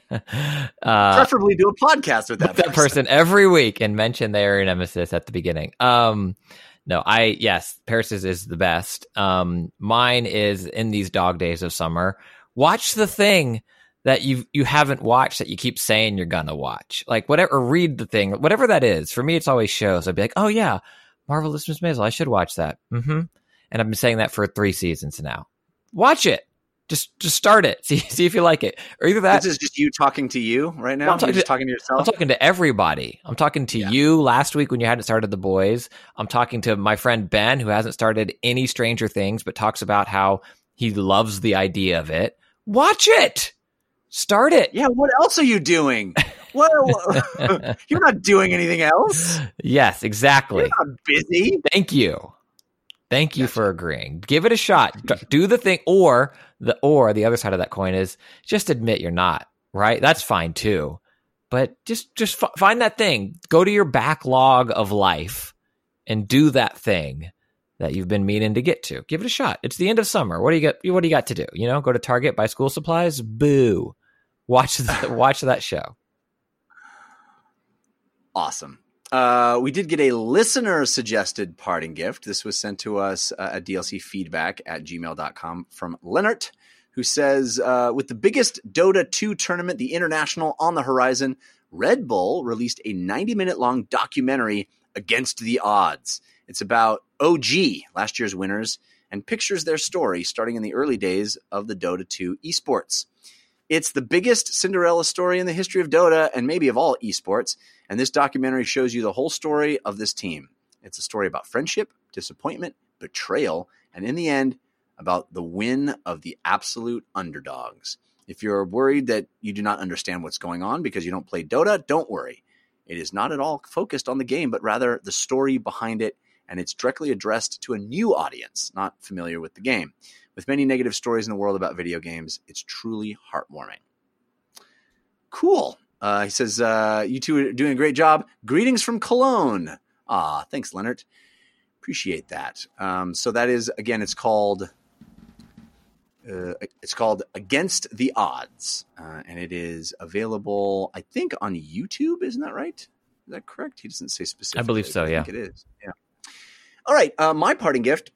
uh, Preferably do a podcast with that, with that person every week and mention their nemesis at the beginning. Um, no, I, yes, Paris is, is the best. Um, mine is in these dog days of summer. Watch the thing that you you haven't watched that you keep saying you're gonna watch. Like whatever, or read the thing, whatever that is. For me, it's always shows. I'd be like, oh yeah, Marvelous Miss Maisel, I should watch that. Mm-hmm. And I've been saying that for three seasons now. Watch it. Just just start it. See see if you like it. Or either that. This is just you talking to you right now? Well, I'm talking You're just to- talking to yourself? I'm talking to everybody. I'm talking to Yeah. you last week when you hadn't started The Boys. I'm talking to my friend Ben, who hasn't started any Stranger Things, but talks about how he loves the idea of it. Watch it. Start it. Yeah, what else are you doing? What, what- you're not doing anything else. Yes, exactly. You're not busy. Thank you. Thank you for agreeing. Give it a shot. D- Do the thing, or the or the other side of that coin is just admit you're not, right? That's fine too. But just just f- find that thing. Go to your backlog of life and do that thing that you've been meaning to get to. Give it a shot. It's the end of summer. What do you got? What do you got to do? You know, go to Target, buy school supplies. Boo. Watch the, watch that show. Awesome. Uh, we did get a listener suggested parting gift. This was sent to us uh, at D L C feedback at gmail dot com from Leonard, who says, uh, with the biggest Dota two tournament, the International, on the horizon, Red Bull released a ninety minute long documentary, Against the Odds. It's about O G, last year's winners, and pictures their story starting in the early days of the Dota two esports. It's the biggest Cinderella story in the history of Dota and maybe of all esports, and this documentary shows you the whole story of this team. It's a story about friendship, disappointment, betrayal, and in the end, about the win of the absolute underdogs. If you're worried that you do not understand what's going on because you don't play Dota, don't worry. It is not at all focused on the game, but rather the story behind it, and it's directly addressed to a new audience, not familiar with the game. With many negative stories in the world about video games, it's truly heartwarming. Cool. Uh, he says, uh, you two are doing a great job. Greetings from Cologne. Ah, thanks, Leonard. Appreciate that. Um, so that is, again, it's called, uh, it's called Against the Odds. Uh, and it is available, I think, on YouTube. Isn't that right? Is that correct? He doesn't say specifically. I believe so, yeah. I think it is. Yeah. All right. Uh, my parting gift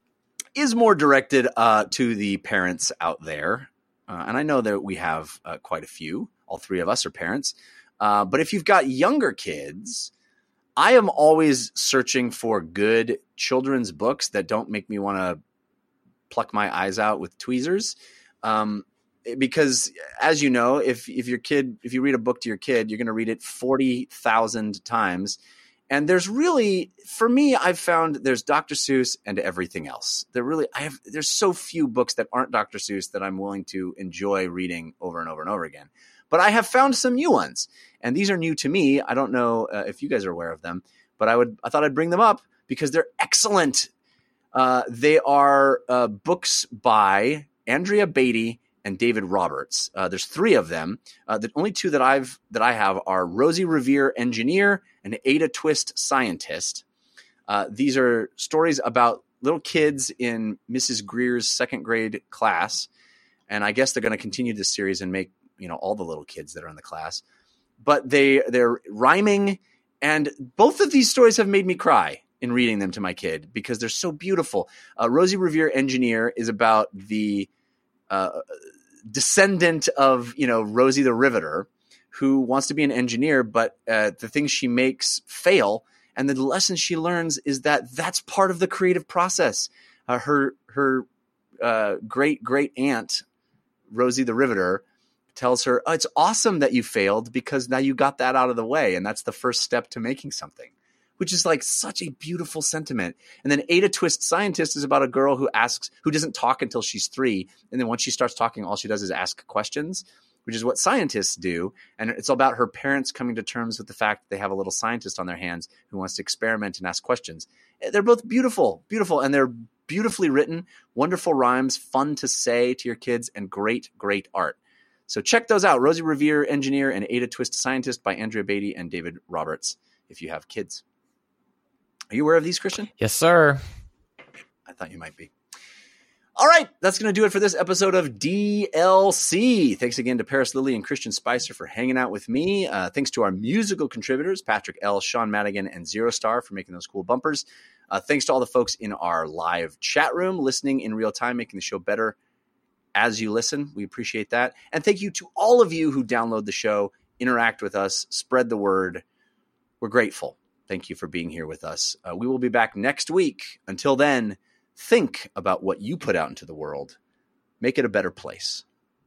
is more directed uh, to the parents out there. Uh, and I know that we have uh, quite a few. All three of us are parents. Uh, but if you've got younger kids, I am always searching for good children's books that don't make me want to pluck my eyes out with tweezers. Um, because as you know, if, if your kid, if you read a book to your kid, you're going to read it forty thousand times. And there's really, for me, I've found there's Doctor Seuss and everything else. There really, I have, there's so few books that aren't Doctor Seuss that I'm willing to enjoy reading over and over and over again. But I have found some new ones, and these are new to me. I don't know uh, if you guys are aware of them, but I would, I thought I'd bring them up because they're excellent. Uh, they are uh, books by Andrea Beatty and David Roberts. Uh, there's three of them. Uh, the only two that I've that I have are Rosie Revere, Engineer, and Ada Twist, Scientist. Uh, these are stories about little kids in Missus Greer's second grade class, and I guess they're going to continue this series and make you know all the little kids that are in the class. But they they're rhyming, and both of these stories have made me cry in reading them to my kid because they're so beautiful. Uh, Rosie Revere, Engineer is about the Uh, descendant of, you know, Rosie the Riveter, who wants to be an engineer, but uh, the things she makes fail. And the lesson she learns is that that's part of the creative process. Uh, her her uh, great great aunt, Rosie the Riveter, tells her, oh, it's awesome that you failed because now you got that out of the way. And that's the first step to making something, which is like such a beautiful sentiment. And then Ada Twist, Scientist is about a girl who asks, who doesn't talk until she's three. And then once she starts talking, all she does is ask questions, which is what scientists do. And it's about her parents coming to terms with the fact that they have a little scientist on their hands who wants to experiment and ask questions. They're both beautiful, beautiful. And they're beautifully written, wonderful rhymes, fun to say to your kids, and great, great art. So check those out. Rosie Revere, Engineer, and Ada Twist, Scientist by Andrea Beatty and David Roberts, if you have kids. Are you aware of these, Christian? Yes, sir. I thought you might be. All right, that's going to do it for this episode of D L C. Thanks again to Paris Lilly and Christian Spicer for hanging out with me. Uh, thanks to our musical contributors, Patrick L., Sean Madigan, and Zero Star for making those cool bumpers. Uh, thanks to all the folks in our live chat room, listening in real time, making the show better as you listen. We appreciate that. And thank you to all of you who download the show, interact with us, spread the word. We're grateful. Thank you for being here with us. Uh, we will be back next week. Until then, think about what you put out into the world. Make it a better place.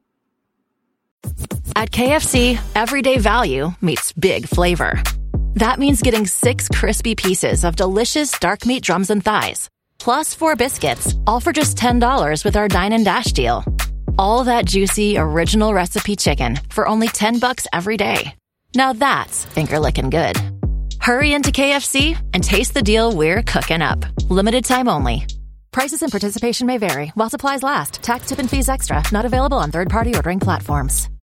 At K F C, everyday value meets big flavor. That means getting six crispy pieces of delicious dark meat drums and thighs, plus four biscuits, all for just ten dollars with our Dine and Dash deal. All that juicy, original recipe chicken for only ten bucks every day. Now that's finger-licking good. Hurry into K F C and taste the deal we're cooking up. Limited time only. Prices and participation may vary while supplies last. Tax, tip, and fees extra. Not available on third-party ordering platforms.